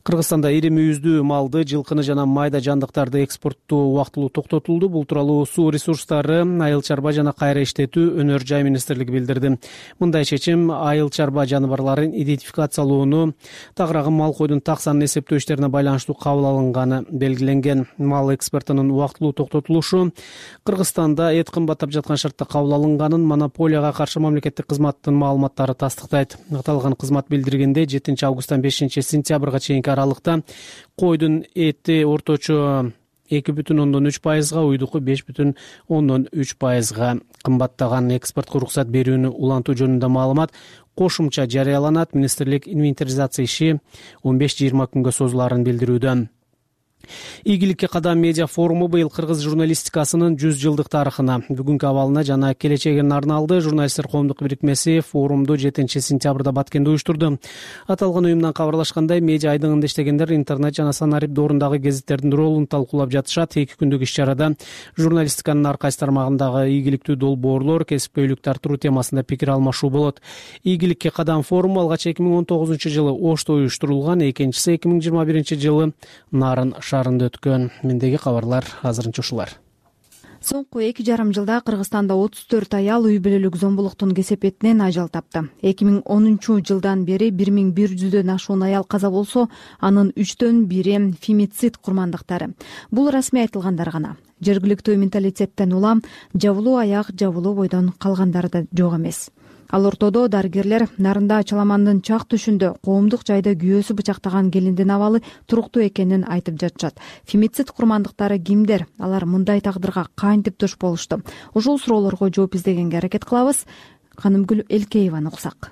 Кыргызстанда ири мүйүздүү малды, жылкыны жана майда жандыктарды экспорттоо убактылуу токтотулду. Бул тууралуу Суу ресурстары, айыл чарба жана кайра иштетүү, өнөр жай министрлиги билдирди. Мындай чечим айыл чарба жаныбарларын идентификациялоону, тагыраагы мал койдун так санын эсептөө иштерине байланыштуу кабыл алынганы белгиленген. Мал экспортунун убактылуу токтотулушу Кыргызстанда эт кымбаттап жаткан шартта кабыл алынганын монополияга каршы мамлекеттик кызматтын маалыматтары тастыктайт. Аталган кызмат билдиргендей, жетинчи августтан бешинчи сентябрга чейинки аралыкта койдун эти орточо эки бүтүн ондон үч пайызга, уйдуку беш бүтүн ондон үч пайызга кымбаттаган. Экспортко уруксат берүүнү улантуу жөнүндө маалымат кошумча жарыяланат. Министрлик инвентаризация иши он беш жыйырма күнгө созулаарын билдирүүдө. Ийгиликке кадам медиа форуму быйыл кыргыз журналистикасынын жүз жылдык тарыхына, бүгүнкү абалына жана келечегине арналды. Журналисттер коомдук бирикмеси форумду жетинчи сентябрда Баткенде уюштурду. Аталган уюмдан кабарлашкандай, медиа айдыгында иштегендер интернет жана санарип доорундагы гезиттердин ролун талкуулап жатышат. Эки күндүк иш-чарада журналистиканын ар кайсы тармагындагы ийгиликтүү долбоорлор, кесипкөйлүктү арттыруу темасында пикир алмашуу болот. Ийгиликке кадам форуму алгач эки миң он тогузунчу жылы Ошто уюштурулган, экинчиси эки миң жыйырма биринчи жылы Нарын шаарында өткөн. Мендеги кабарлар азырынча ушулар. Соңку эки жарым жылда Кыргызстанда отуз төрт аял үй бүлөлүк зомбулуктун кесепетинен ажал тапты. эки миң онунчу жылдан бери бир миң бир жүздөн ашуун аял каза болсо, анын үчтөн бири фемицид курмандыктары. Бул расмий айтылгандар гана. Жергиликтүү менталитеттен улам жабылуу аяк, жабылуу бойдон калгандары да жок эмес. Ал ортодо дарыгерлер Нарында Чаламандын чак түшүндө коомдук жайда күйөөсү бычактаган келиндин абалы туруктуу экенин айтып жатышат. Фемицид курмандыктары кимдер? Алар мындай тагдырга кантип туш болушту? Ушул суроолорго жооп издегенге аракет кылабыз. Канымгүл Элкееваны уксак.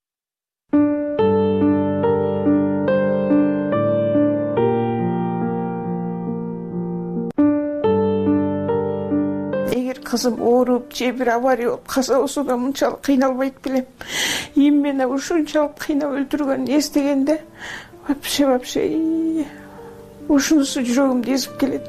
Кызым ооруп же бир авария болуп каза болсо да мынчалык кыйналбайт белем. Им мени ушунчалык кыйнап өлтүргөнүн эстегенде вообще вообще ушунусу жүрөгүмдү эзип келет.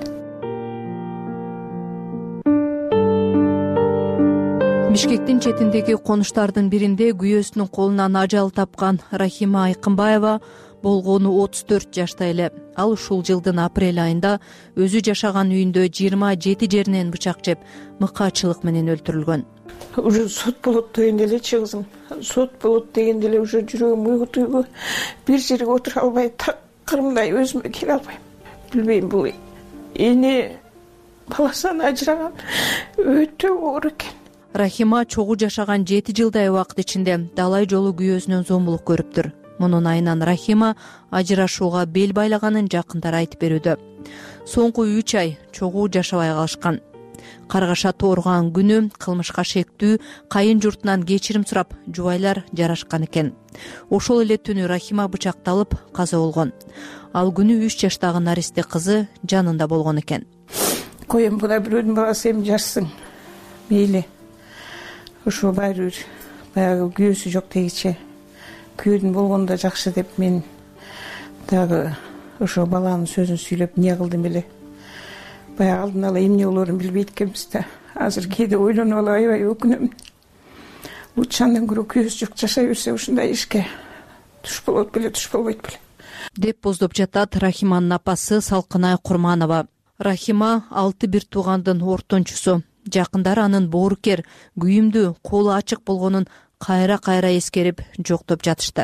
Бишкектин четиндеги конуштардын биринде күйөөсүнүн колунан ажал тапкан Рахима Айкынбаева болгону отуз төрт жашта эле. Ал ушул жылдын апрель айында өзү жашаган үйүндө жыйырма жети жеринен бычак жеп, мыкаачылык менен өлтүрүлгөн. Уже сот болот дегенде элечи кызым. Сот болот дегенде эле уже жүрөгүм уйгутуйгу бир жерге отура албай, такырымдай өзүмө келе албайм. Билбейм, бул эне баласынан ажыраган өтө оор экен. Рахима чогуу жашаган жети жылдай убакыт ичинде далай жолу күйөөсүнөн зомбулук көрүптүр. Мунун айынан Рахима ажырашууга бел байлаганын жакындары айтып берүүдө. Соңку үч ай чогуу жашабай калышкан. Каргаша тоорган күнү кылмышка шектүү кайын журтунан кечирим сурап жубайлар жарашкан экен. Ошол эле түнү Рахима бычакталып каза болгон. Ал күнү үч жаштагы наристе кызы жанында болгон экен. Коем буна бирөөнүн баласы эми жашсың. Мейли. Ошо баары бир баягы күйөөсү жок дегиче. Күйөөдүн болгондо жакшы деп мен дагы ошо баланын сөзүн сүйлөп эмне кылдым эле. Баягы алдын ала эмне болоорун билбейт экенбиз да. Азыр кээде ойлонуп алып аябай өкүнөм. Лучше андан көрө күйөөсү жок жашай берсе ушундай ишке туш болот беле, туш болбойт беле деп боздоп жатат Рахиманын апасы Салкынай Курманова. Рахима алты бир туугандын ортончусу. Жакындары анын боорукер, күйүмдүү, колу ачык болгонун кайра-кайра эскерип жоктоп жатышты.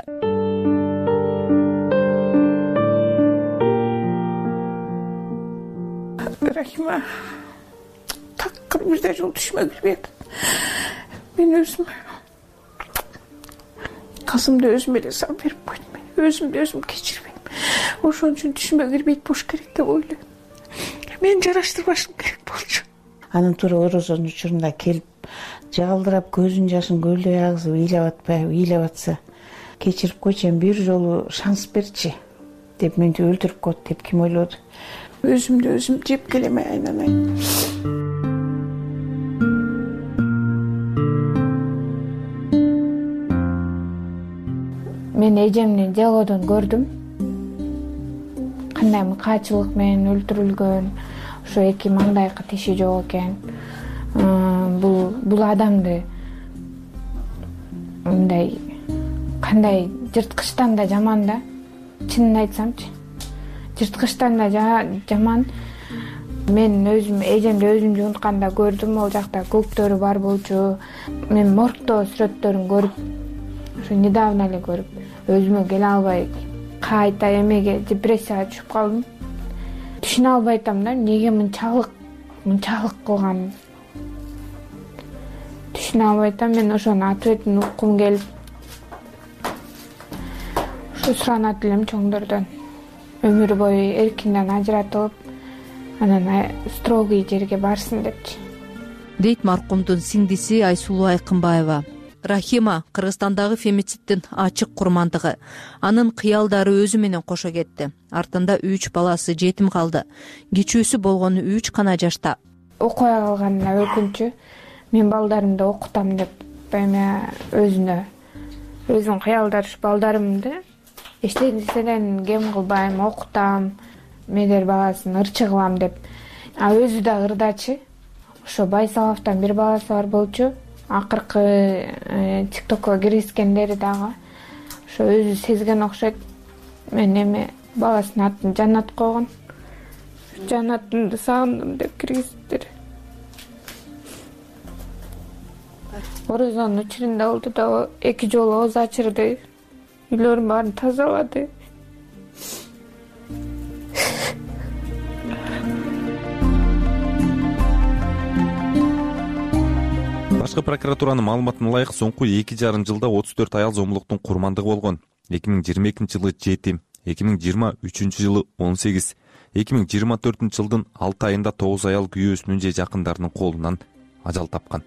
Рахима такыр бирде жол түшмө кирбей атат. Мен өзүм касымды өзүм эле салып берип койдум. Өзүмдү өзүм кечирбейм. Ошон үчүн түшмө кирбейт болуш керек деп ойлойм. Мен жараштырбашым керек болчу. Анын туура орозонун учурунда келип жалдырап көзүн жашын көлдөй агызып ыйлап атпайбы, ыйлап атса кечирип койчу, эми бир жолу шанс берчи деп мени өлтүрүп коет деп ким ойлоду. Өзүмдү өзүм жеп келем айнанай. Мен эжемни жагоодон көрдүм. Кандай мыкаачылык менен өлтүрүлгөн, ошо эки маңдайкы тиши жок экен. Бул бул адамды мындай кандай жырткычтан да жаман да, чынын айтсамчы. жырткычтан да жаман. Мен өзүм эжемди өзүм жуунтканда көрдүм, ал жакта көктөрү бар болчу. Мен моргто сүрөттөрүн көрүп, ошо недавно эле көрүп, өзүмө келе албай кайта эмеге депрессияга түшүп калдым. Түшүнө албай атам да, эмнеге мынчалык мынчалык кылганын. Түшүнө албай атам. Мен ошонун ответин уккум келип, ушу суранат элем чоңдордон. Өмүр бою эркинден ажыратылып, анан строгий жерге барсын депчи, дейт маркумдун сиңдиси Айсулуу Айкынбаева. Рахима Кыргызстандагы фемициддин ачык курмандыгы. Анын кыялдары өзү менен кошо кетти. Артында үч баласы жетим калды. Кичүүсү болгону үч гана жашта. Окуя калганына өкүнчү. Мен балдарымды окутам деп эме өзүнө өзүнүн кыялдары ушу балдарымды эчтеседен кем кылбайм, окутам, медер баласын ырчы кылам деп. А өзү да ырдачы. Ошо Байсаловдон бир баласы бар болчу. Акыркы тиктокко киргизгендери дагы ошо өзү сезген окшойт. Мен эме баласынын атын Жанат койгон. Жанатымды сагындым деп киргиздиптир. Орозонун учурунда болду да эки жолу ооз ачырды. Үйлөрүн баарын тазалады. Башкы прокуратуранын маалыматына ылайык, соңку эки жарым жылда отуз төрт аял зомбулуктун курмандыгы болгон. эки миң жыйырма экинчи жылы жети, эки миң жыйырма үчүнчү жылы он сегиз, эки миң жыйырма төртүнчү жылдын алты айында тогуз аял күйөөсүнүн же жакындарынын колунан ажал тапкан.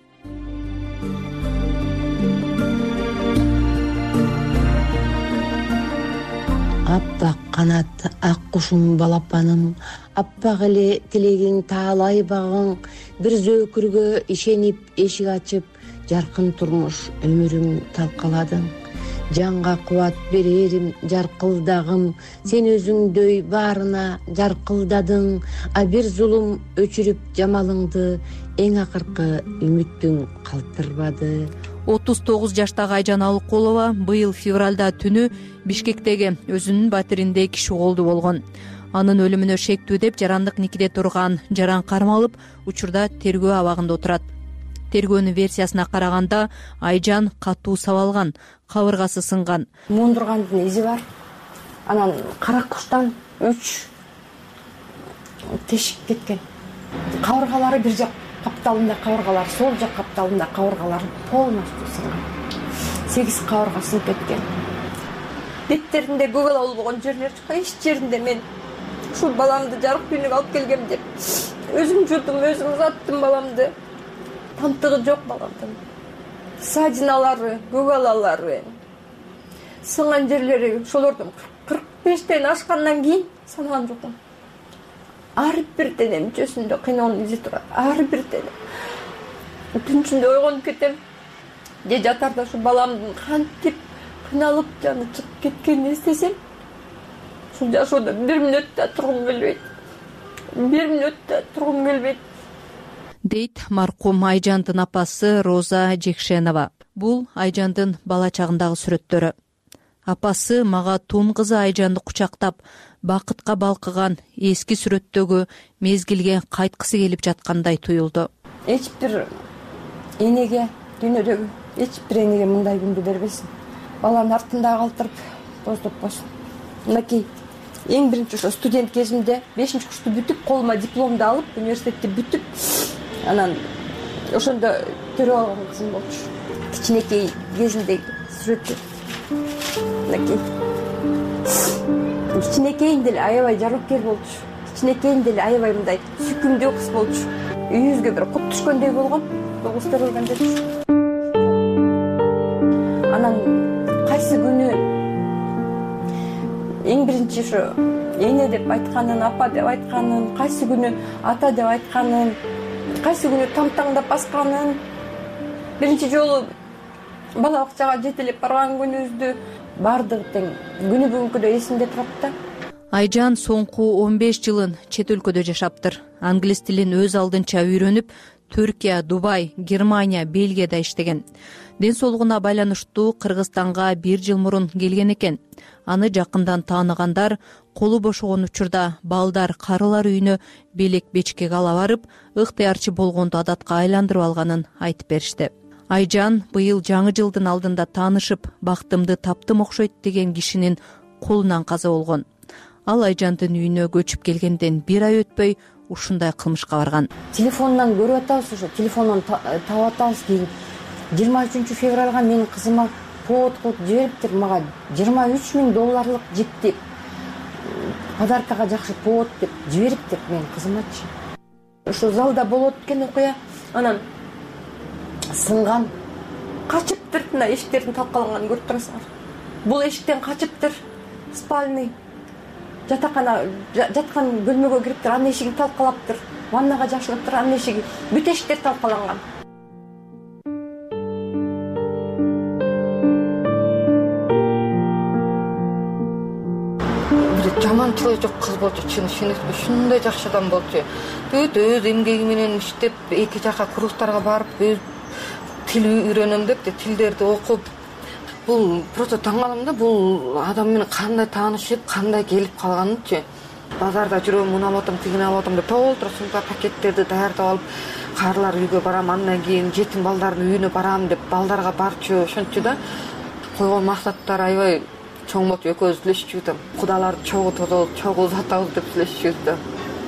Аппак канат ак кушум балапаным, аппак эле тилегиң таалай багың, бир зөөкүргө ишенип эшик ачып, жаркын турмуш өмүрүң талкаладың. Жанга кубат берерим жаркылдагым, сен өзүңдөй баарына жаркылдадың, а бир зулум өчүрүп жамалыңды, эң акыркы үмүттүң калтырбады. отуз тогуз жаштагы Айжан Алыкулова быйыл февралда түнү Бишкектеги өзүнүн батиринде киши колду болгон. Анын өлүмүнө шектүү деп жарандык никеде турган Жаран кармалып, учурда тергөө абагында отурат. Тергөөнүн версиясына караганда Айжан катуу сабалган, кабыргасы сынган. Мундургандын изи бар. Анан кара куштан үч тешик кеткен. Кабыргалары бир жак капталында кабыргалар, сол жак капталында кабыргалар полностью сынган. сегиз кабырга сынып кеткен. Беттеринде көгөл болбогон жерлер, эч жеринде мен ушул баламды жарык дүйнөгө алып келгем деп өзүм жудум, өзүм узаттым баламды. Тамтыгы жок баламдын. Садиналары, көгөлалары, сынган жерлери ошолордун кырк бештен ашкандан кийин санаган жокмун. Ар бир дене мүчөсүндө кыйноонун изи турат. Ар бир дене. Түн ичинде ойгонуп кетем. Же жатарда ушу баламдын кантип кыйналып жаны чыгып кеткенин эстесем, ушул жашоодо бир мүнөт да тургум келбейт. Бир мүнөт да тургум келбейт. Дейт маркум Айжандын апасы Роза Жекшенова. Бул Айжандын бала чагындагы сүрөттөрү. Апасы мага тун кызы Айжанды кучактап, бакытка балкыган эски сүрөттөгү мезгилге кайткысы келип жаткандай туюлду. Эч бир энеге, дүйнөдөгү эч бир энеге мындай күндү бербесин. Баланын артында калтырып боздотпосун. Мынакей эң биринчи ошо студент кезимде бешинчи курсту бүтүп, колума дипломду алып, университетти бүтүп, анан ошондо көрүп алган кызым болчу. Кичинекей кезиндеги сүрөттөр. Мынакей. Кичинекейин деле аябай жарокер болчу. Кичинекейин деле аябай мындай сүйкүмдүү кыз болчу. Үйүбүзгө бир кут түшкөндөй болгон. Тогуз төрөлгөн деп. Анан кайсы күнү эң биринчи ошо эне деп айтканын, апа деп айтканын, кайсы күнү ата деп айтканын, кайсы күнү тамтаңдап басканын, биринчи жолу бала бакчага жетелеп барган күнүбүздү баардыгы тең күнү бүгүнкүдөй эсимде турат да. Айжан соңку он беш жылын чет өлкөдө жашаптыр. Англис тилин өз алдынча үйрөнүп, Түркия, Дубай, Германия, Бельгияда иштеген. Ден соолугуна байланыштуу Кыргызстанга бир жыл мурун келген экен. Аны жакындан тааныгандар колу бошогон учурда балдар карылар үйүнө белек бечкек ала барып, ыктыярчы болгонду адатка айландырып алганын айтып беришти. Айжан быйыл жаңы жылдын алдында таанышып, бактымды таптым окшойт деген кишинин колунан каза болгон. Ал Айжандын үйүнө көчүп келгенден бир ай өтпөй ушундай кылмышка барган. Телефонунан көрүп атабыз, ошо телефонун таап атабыз. Кийин жыйырма үчүнчү февралга менин кызыма повод кылып жибериптир. Мага жыйырма үч миң долларлык жипти подаркага жакшы повод деп жибериптир менин кызымачы. Ошо залда болот экен окуя. Анан сынган, качыптыр, мына эшиктердин талкаланганын көрүп турасыңар. Бул эшиктен качыптыр, спальный жатакана жаткан бөлмөгө кириптир, анын эшигин талкалаптыр. Ваннага жашылыптыр, анын эшиги, бүт эшиктер талкаланган. Бир жаман чоочок кыз болчу, чын ишенесизби? Ушундай жакшы адам болчу. Бүт өз эмгеги менен иштеп, эки жака курстарга барып, өз тил үйрөнөм деп, тилдерди окуп. Бул просто таң калам да, бул адам менен кандай таанышып, кандай келип калганынчы. Базарда жүрөм, муну алып атам, тигини алып атам деп толтура сумка пакеттерди даярдап алып, карылар үйгө барам, андан кийин жетим балдардын үйүнө барам деп балдарга барчу, ошончу да. Койгон максаттар аябай чоң болчу, экөөбүз сүйлөшчүбүз да. Кудаларды чогултабыз, чогуу узатабыз деп сүйлөшчүбүз да.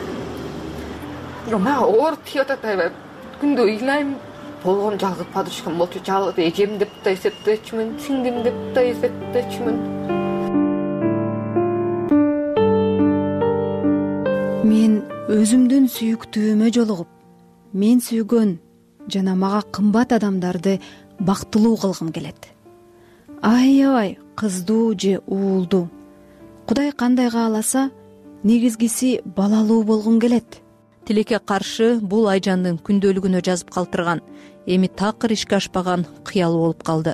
Мага оор тиеп атат аябай. Күндө ыйлайм. Болгон жалгыз подружкам болчу, жалгыз эжем деп да эсептечүмүн, сиңдим деп да эсептечүмүн. Мен өзүмдүн сүйүктүүмө жолугуп, мен сүйгөн жана мага кымбат адамдарды бактылуу кылгым келет. Аябай кыздуу же уулду. Кудай кандай кааласа, негизгиси балалуу болгум келет. Тилекке каршы бул Айжандын күндөлүгүнө жазып калтырган, эми такыр ишке ашпаган кыял болуп калды.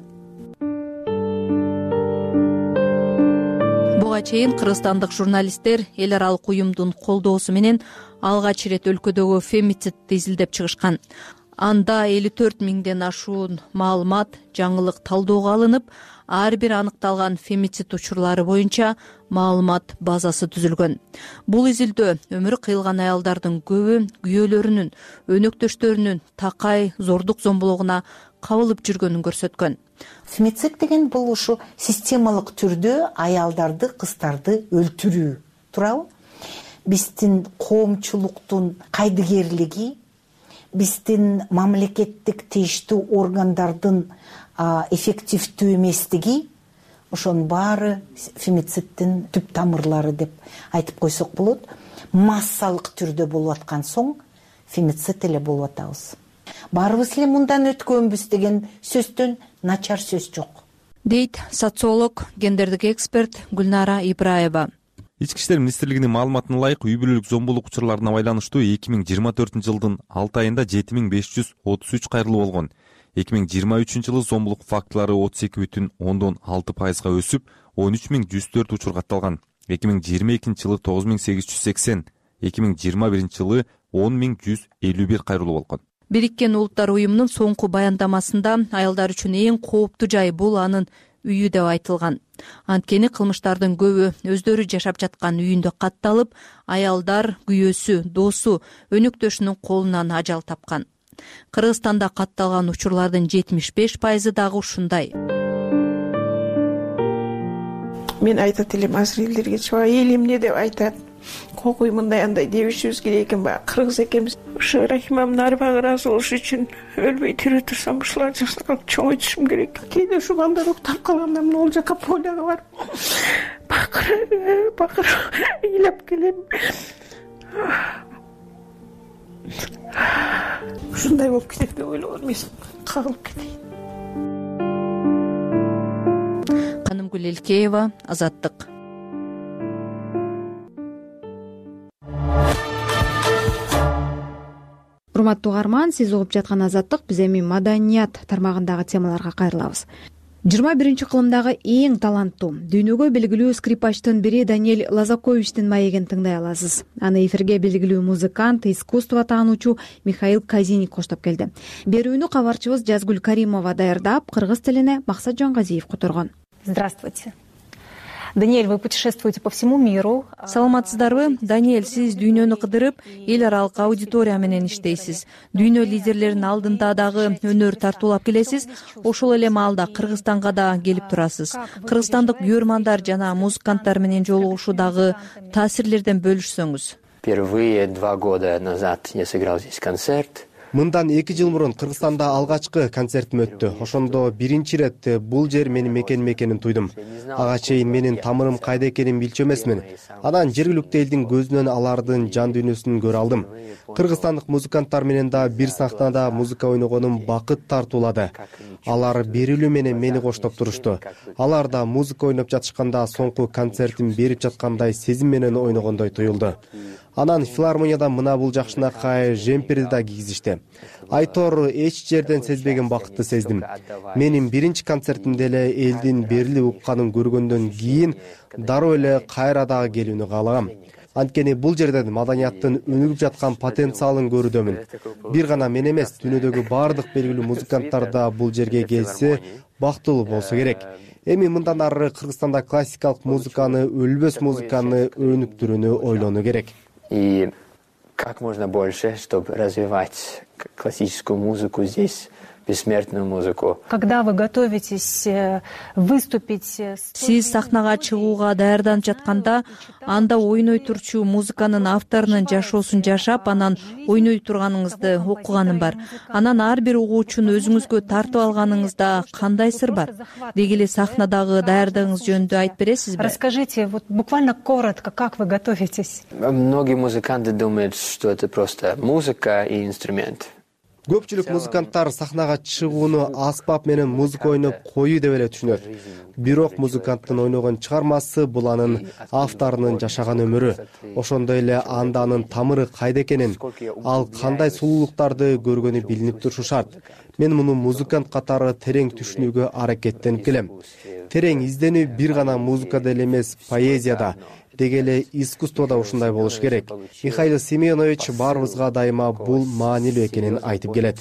Буга чейин кыргызстандык журналисттер эл аралык уюмдун колдоосу менен алгач ирет өлкөдөгү фемицидти изилдеп чыгышкан. Анда элүү төрт миңден ашуун маалымат жаңылык талоого алынып, ар бир аныкталган фемицид учурлары боюнча маалымат базасы түзүлгөн. Бул изилдөө өмүрү кыйылган аялдардын көбү күйөөлөрүнүн, өнөктөштөрүнүн такай зордук зомбулугуна кабылып жүргөнүн көрсөткөн. Фемицид деген бул ушу системалык түрдө аялдарды, кыздарды өлтүрүү, туурабы? Биздин коомчулуктун кайдыгерлиги, биздин мамлекеттик тийиштүү органдардын эффективдүү эместиги, ошонун баары фемицидтин түп тамырлары деп айтып койсок болот. Массалык түрдө болуп аткан соң фемицид эле болуп атабыз. Баарыбыз эле мындан өткөнбүз деген сөздөн начар сөз жок, дейт социолог, гендердик эксперт Гүлнара Ибраева. Ички иштер министрлигинин маалыматына ылайык, үй бүлөлүк зомбулук учурларына байланыштуу эки миң жыйырма төртүнчү жылдын алты айында жети миң беш жүз отуз үч кайрылуу болгон. эки миң жыйырма үчүнчү жылы зомбулук фактылары отуз эки бүтүн ондон алты пайызга өсүп, он үч миң жүз төрт учур катталган. эки миң жыйырма экинчи жылы тогуз миң сегиз жүз сексен, эки миң жыйырма биринчи жылы он миң жүз элүү бир кайрылуу болгон. Бириккен Улуттар уюмунун соңку баяндамасында аялдар үчүн эң кооптуу жай бул анын үйү деп айтылган. Анткени кылмыштардын көбү өздөрү жашап жаткан үйүндө катталып, аялдар күйөөсү, досу, өнөктөшүнүн колунан ажал тапкан. Кыргызстанда катталган учурлардын жетимиш беш пайызы дагы ушундай. Мен айтат элем азыр элдерге, чоа эл эмне деп айтат. Кокуй мындай андай дебишибиз керек экен, баягы кыргыз экенбиз. Ошо Рахимамдын арбагы ыраазы болуш үчүн өлбөй тирүү турсам, ушулар жакшыраак чоңойтушум керек. Кээде ушу балдар уктап калганда мына ол жака поляга барып бакыр бакыр ыйлап келем. Ушундай болуп кетет деп ойлогон эмесмин, кагылып кетейин. Канымгүл Элкеева, Азаттык. Урматтуу угарман, сиз угуп жаткан Азаттык. Биз эми маданият тармагындагы темаларга кайрылабыз. жыйырма биринчи кылымдагы эң таланттуу, дүйнөгө белгилүү скрипачтын бири Даниэль Лазаковичтин маегин тыңдай аласыз. Аны эфирге белгилүү музыкант, искусство таануучу Михаил Казиник коштоп келди. Берүүнү кабарчыбыз Жазгүл Каримова даярдап, кыргыз тилине Максат Жангазиев которгон. Здравствуйте. Даниэль, вы путешествуете по всему миру. Саламатсыздарбы? Даниэль, сиз дүйнөнү кыдырып, эл аралык аудитория менен иштейсиз. Дүйнө лидерлеринин алдында дагы өнөр тартуулап келесиз. Ошол эле маалда Кыргызстанга да келип турасыз. Кыргызстандык күйөрмандар жана музыканттар менен жолугушуудагы таасирлерден бөлүшсөңүз. Впервые два года назад я сыграл здесь концерт. Мындан эки жыл мурун Кыргызстанда алгачкы концертим өттү. Ошондо биринчи ирет бул жер менин мекеним экенин туйдум. Ага чейин менин тамырым кайда экенин билчү эмесмин. Анан жергиликтүү элдин көзүнөн алардын жан дүйнөсүн көрө алдым. Кыргызстандык музыканттар менен да бир сахнада музыка ойногонум бакыт тартуулады. Алар берилүү менен мени коштоп турушту. Алар да музыка ойноп жатышканда соңку концертин берип жаткандай сезим менен ойногондой туюлду. Анан филармонияда мына бул жакшынакай жемперди да кийгизишти. Айтор эч жерден сезбеген бакытты сездим. Менин биринчи концертимде эле элдин берилип укканын көргөндөн кийин дароо эле кайра дагы келүүнү каалагам. Анткени бул жерден маданияттын өнүгүп жаткан потенциалын көрүүдөмүн. Бир гана мен эмес, дүйнөдөгү баардык белгилүү музыканттар да бул жерге келсе, бактылуу болсо керек. Эми мындан ары Кыргызстанда классикалык музыканы, өлбөс музыканы өнүктүрүүнү ойлонуу керек. И как можно больше, чтобы развивать классическую музыку здесь, бессмертную музыку. Когда вы готовитесь выступить? Сиз сахнага чыгууга даярданып жатканда, анда ойной турчу музыканын авторунун жашоосун жашап, анан ойной турганыңызды окуганым бар. Анан ар бир угуучуну өзүңүзгө тартып алганыңызда кандай сыр бар? Деги эле сахнадагы даярдыгыңыз жөнүндө айтып бересизби? Расскажите, вот буквально коротко, как вы готовитесь? Многие музыканты думают, что это просто музыка и инструмент. Көпчүлүк музыканттар сахнага чыгууну аспап менен музыка ойноп коюу деп эле түшүнөт. Бирок музыканттын ойногон чыгармасы бул анын авторунун жашаган өмүрү. Ошондой эле анда анын тамыры кайда экенин, ал кандай сулуулуктарды көргөнү билинип турушу шарт. Мен муну музыкант катары терең түшүнүүгө аракеттенип келем. Терең изденүү бир гана музыкада эле эмес, поэзияда, деги эле искусствода ушундай болуш керек. Михаил Семенович баарыбызга дайыма бул маанилүү экенин айтып келет.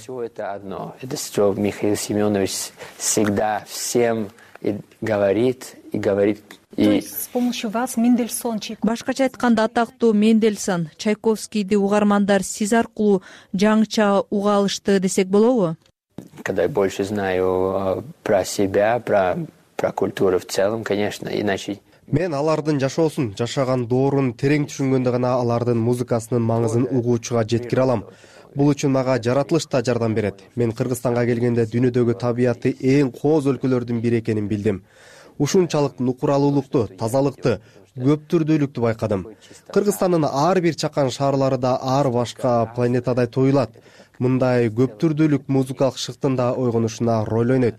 Это что Михаил Семенович всегда всем и говорит, и говорит. То есть с помощью вас Мендельсон, Чайковский. Башкача айтканда атактуу Мендельсон, Чайковскийди угармандар сиз аркылуу жаңыча уга алышты десек болобу? Когда я больше знаю про себя, про про культуру в целом, конечно, иначе. Мен алардын жашоосун, жашаган доорун терең түшүнгөндө гана алардын музыкасынын маңызын угуучуга жеткире алам. Бул үчүн мага жаратылыш да жардам берет. Мен Кыргызстанга келгенде дүйнөдөгү табиятты эң кооз өлкөлөрдүн бири экенин билдим. Ушунчалык нукуралуулукту, тазалыкты, көптүрдүүлүктү байкадым. Кыргызстандын ар бир чакан шаарлары да ар башка планетадай туюлат. Мындай көптүрдүүлүк музыкалык шыктын да ойгонушуна роль ойнойт.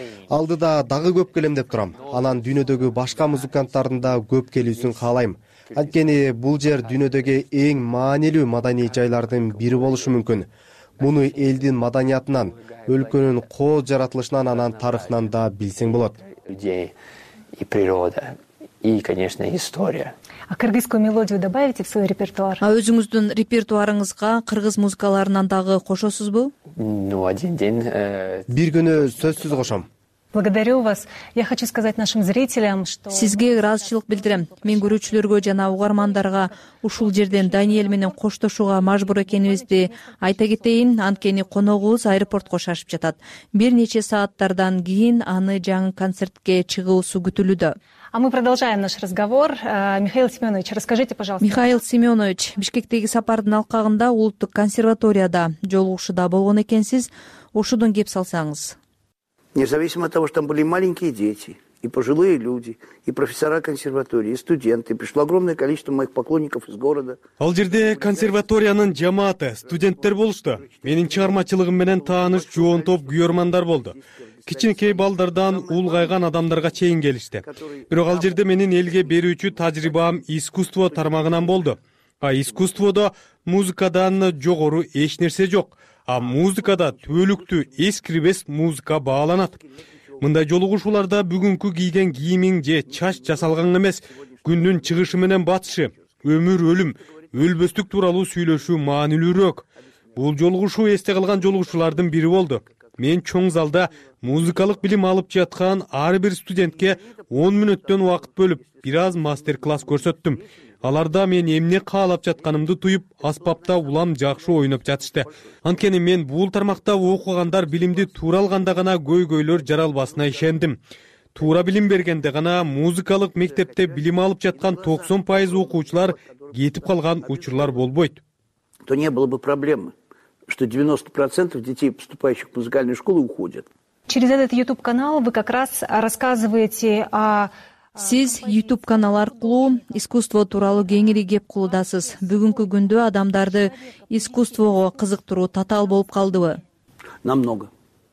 Алдыда дагы көп келем деп турам. Анан дүйнөдөгү башка музыканттардын да көп келүүсүн каалайм. Анткени бул жер дүйнөдөгү эң маанилүү маданий жайлардын бири болушу мүмкүн. Муну элдин маданиятынан, өлкөнүн кооз жаратылышынан, анан тарыхынан да билсең болот. Людей и природа, и, конечно, история. А кыргызскую мелодию добавите в свой репертуар? А өзүңүздүн репертуарыңызга кыргыз музыкаларынан дагы кошосузбу? Ну, один день. Бир күнү сөзсүз кошом. Благодарю вас. Я хочу сказать нашим зрителям, что... Сизге ыраазычылык билдирем. Мен көрүүчүлөргө жана угармандарга ушул жерден Даниэль менен коштошууга мажбур экенибизди айта кетейин, анткени коногубуз аэропортко шашып жатат. Бир нече сааттардан кийин аны жаңы концертке чыгуусу күтүлүүдө. А мы продолжаем наш разговор. Михаил Семенович, расскажите, пожалуйста. Михаил Семенович, Бишкектеги сапардын алкагында улуттук консерваторияда жолугушууда болгон экенсиз. Ошодон кеп салсаңыз. Независимо от того, что там были маленькие дети, и пожилые люди, и профессора консерватории, и студенты. Пришло огромное количество моих поклонников из города. Ал жерде консерваториянын жамааты, студенттер болушту. Менин чыгармачылыгым менен тааныш жоон топ күйөрмандар болду. Кичинекей балдардан улгайган адамдарга чейин келишти. Бирок ал жерде менин элге берүүчү тажрыйбам искусство тармагынан болду. А искусстводо музыкадан жогору эч нерсе жок. А музыкада түбөлүктүү эскирбес музыка бааланат. мындай жолугушууларда бүгүнкү кийген кийимиң же чач жасалган эмес, күндүн чыгышы менен батышы, өмүр өлүм, өлбөстүк тууралуу сүйлөшүү маанилүүрөөк. Бул жолугушуу эсте калган жолугушуулардын бири болду. Мен чоң залда музыкалык билим алып жаткан ар бир студентке он мүнөттөн убакыт бөлүп, бир аз мастер-класс көрсөттүм. Аларда мен эмне каалап жатканымды туюп, аспапта улам жакшы ойноп жатышты. Анткени мен бул тармакта окугандар билимди туура алганда гана көйгөйлөр жаралбасына ишендим. Туура билим бергенде гана музыкалык мектепте билим алып жаткан токсон пайыз окуучулар кетип калган учурлар болбойт. То не было бы проблемы, что девяносто процентов детей, поступающих в музыкальные школы, уходят. Через этот YouTube-канал вы как раз рассказываете о... Сиз YouTube канал аркылуу искусство тууралуу кеңири кеп кылуудасыз. Бүгүнкү күндө адамдарды искусствого кызыктыруу татаал болуп калдыбы? Намного.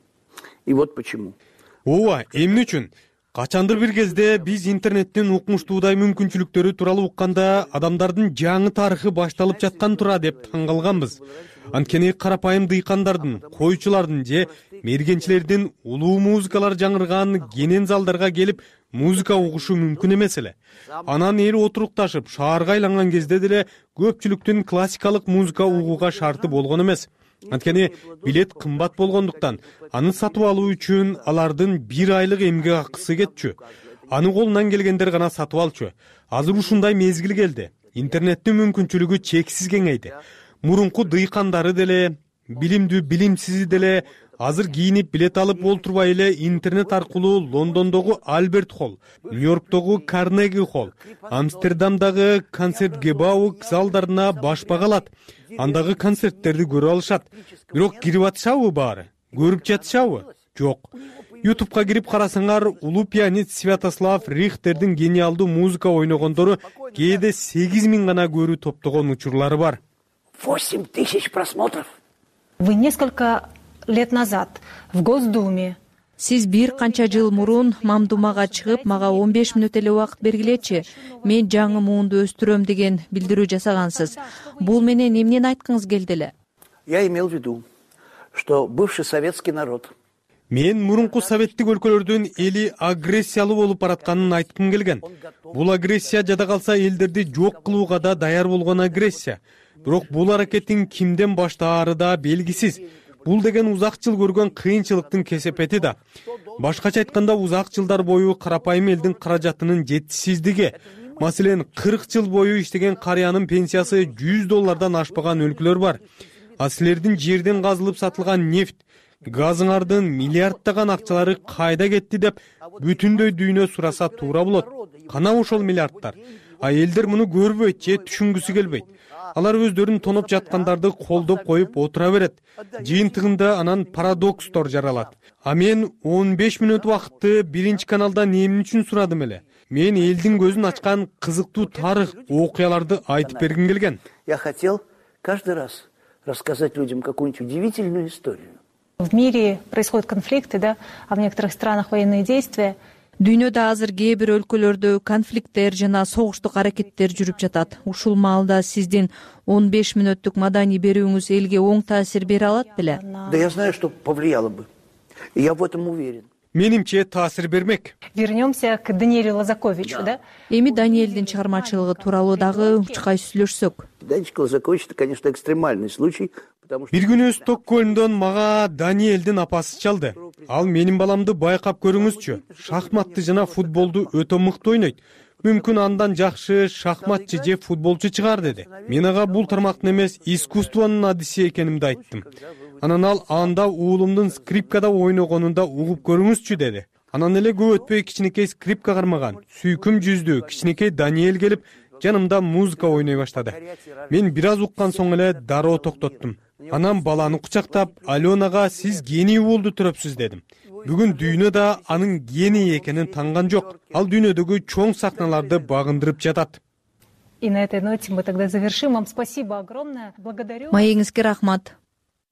И вот почему. Ооба, эмне үчүн? Качандыр бир кезде биз интернеттин укмуштуудай мүмкүнчүлүктөрү тууралуу укканда адамдардын жаңы тарыхы башталып жаткан тура деп таң калганбыз. Анткени карапайым дыйкандардын, койчулардын же мергенчилердин улуу музыкалар жаңырган кенен залдарга келип музыка угушу мүмкүн эмес эле. Анан эл отурукташып, шаарга айланган кезде деле көпчүлүктүн классикалык музыка угууга шарты болгон эмес. Анткени билет кымбат болгондуктан, аны сатып алуу үчүн алардын бир айлык эмгек акысы кетчү. Аны колунан келгендер гана сатып алчу. Азыр ушундай мезгил келди. Интернеттин мүмкүнчүлүгү чексиз кеңейди. Мурунку дыйкандары деле, билимдүү билимсизи деле азыр кийинип билет алып олтурбай эле интернет аркылуу Лондондогу Альберт Холл, Нью-Йорктогу Карнеги Холл, Амстердамдагы концерт-гебау залдарына башпак алат. Андагы концерттерди көрүп алышат. Бирок кирип атышабы баары? Көрүп жатышабы? Жок. YouTube'га кирип карасаңар, улуу пианист Святослав Рихтердин гениалдуу музыка ойногондору кээде сегиз миң гана көрүү топтогон учурлары бар. восемь тысяч просмотров. Вы несколько лет назад в Госдуме. Сиз бир канча жыл мурун Мамдумага чыгып, мага он беш мүнөт эле убакыт бергилечи, мен жаңы муунду өстүрөм деген билдирүү жасагансыз. Бул менен эмнени айткыңыз келди эле? Я имел в виду, что бывший советский народ. Мен мурунку советтик өлкөлөрдүн эли агрессиялуу болуп баратканын айткым келген. Бул агрессия жада калса элдерди жок кылууга да даяр болгон агрессия. Бирок бул аракеттин кимден баштаары да белгисиз. Бул деген узак жыл көргөн кыйынчылыктын кесепети да. Башкача айтканда, узак жылдар бою карапайым элдин каражатынын жетишсиздиги. Маселен, кырк жыл бою иштеген карыянын пенсиясы жүз доллардан ашпаган өлкөлөр бар. А силердин жерден казылып сатылган нефть, газыңардын миллиарддаган акчалары кайда кетти деп бүтүндөй дүйнө сураса туура болот. Кана ошол миллиарддар? А элдер муну көрбөйт же түшүнгүсү келбейт. Алар өздөрүн тоноп жаткандарды колдоп коюп отура берет. Жыйынтыгында анан парадокстор жаралат. А мен он беш мүнөт убакытты биринчи каналдан эмне үчүн сурадым эле? Мен элдин көзүн ачкан кызыктуу тарых, окуяларды айтып бергим келген. Я хотел каждый раз рассказать людям какую-нибудь удивительную историю. В мире происходят конфликты, да, а в некоторых странах военные действия. Дүйнөдө азыр кээ бир өлкөлөрдө конфликттер жана согуштук аракеттер жүрүп жатат. Ушул маалда сиздин он беш мүнөттүк маданий берүүңүз элге оң таасир бере алат беле? Да я знаю, что повлияло бы. И я в этом уверен. Менимче таасир бермек. Вернемся к Даниэлю Лазаковичу, да? Эми Даниэлдин чыгармачылыгы тууралуу дагы учкай сүйлөшсөк. Даниэль Лазакович — это, конечно, экстремальный случай. Бир күнү Стокгольмдон мага Даниэлдин апасы чалды. Ал менин баламды байкап көрүңүзчү. Шахматты жана футболду өтө мыкты ойнойт. Мүмкүн андан жакшы шахматчы же футболчу чыгар деди. Мен ага бул тармактын эмес, искусствонун адиси экенимди айттым. Анан ал анда уулумдун скрипкада ойногонунда угуп көрүңүзчү деди. Анан эле көп өтпөй кичинекей скрипка кармаган, сүйкүм жүздүү кичинекей Даниэль келип жанымда музыка ойной баштады. Мен бир аз уккан соң эле дароо токтоттум. Анан баланы кучактап, Аленага сиз гений болду төрөпсүз дедим. Бүгүн дүйнөдө анын гений экенин танган жок. Ал дүйнөдөгү чоң сахналарды багындырып жатат. И на этой ноте мы тогда завершим. Вам спасибо огромное. Благодарю. Маегиңизге рахмат.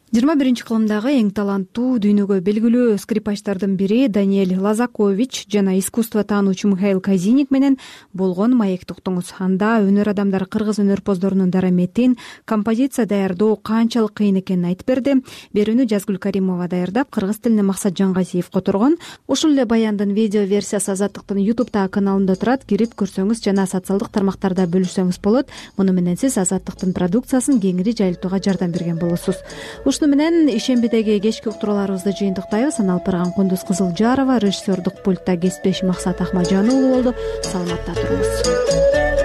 жыйырма биринчи кылымдагы эң таланттуу дүйнөгө белгилүү скрипачтардын бири Даниэль Лазакович жана искусство таануучу Михаил Казиник менен болгон маекти уктуңуз. Анда өнөр адамдары кыргыз өнөрпоздорунун дараметин, композиция даярдоо канчалык кыйын экенин айтып берди. Берүүнү Жазгүл Каримова даярдап, кыргыз тилине Максат Жангазиев которгон. Ушул эле баяндын видео версиясы Азаттыктын ютубтагы каналында турат. Кирип көрсөңүз жана социалдык тармактарда бөлүшсөңүз болот. Муну менен сиз Азаттыктын продукциясын кеңири жайылтууга жардам берген болосуз. Ушуну менен ишембидеги кечки уктурууларыбызды жыйынтыктайбыз. Аны алып барган Кундуз Кызылжарова, режиссердук пультта кесиптешим Максат Ахмаджан уулу болду. Саламатта туруңуз.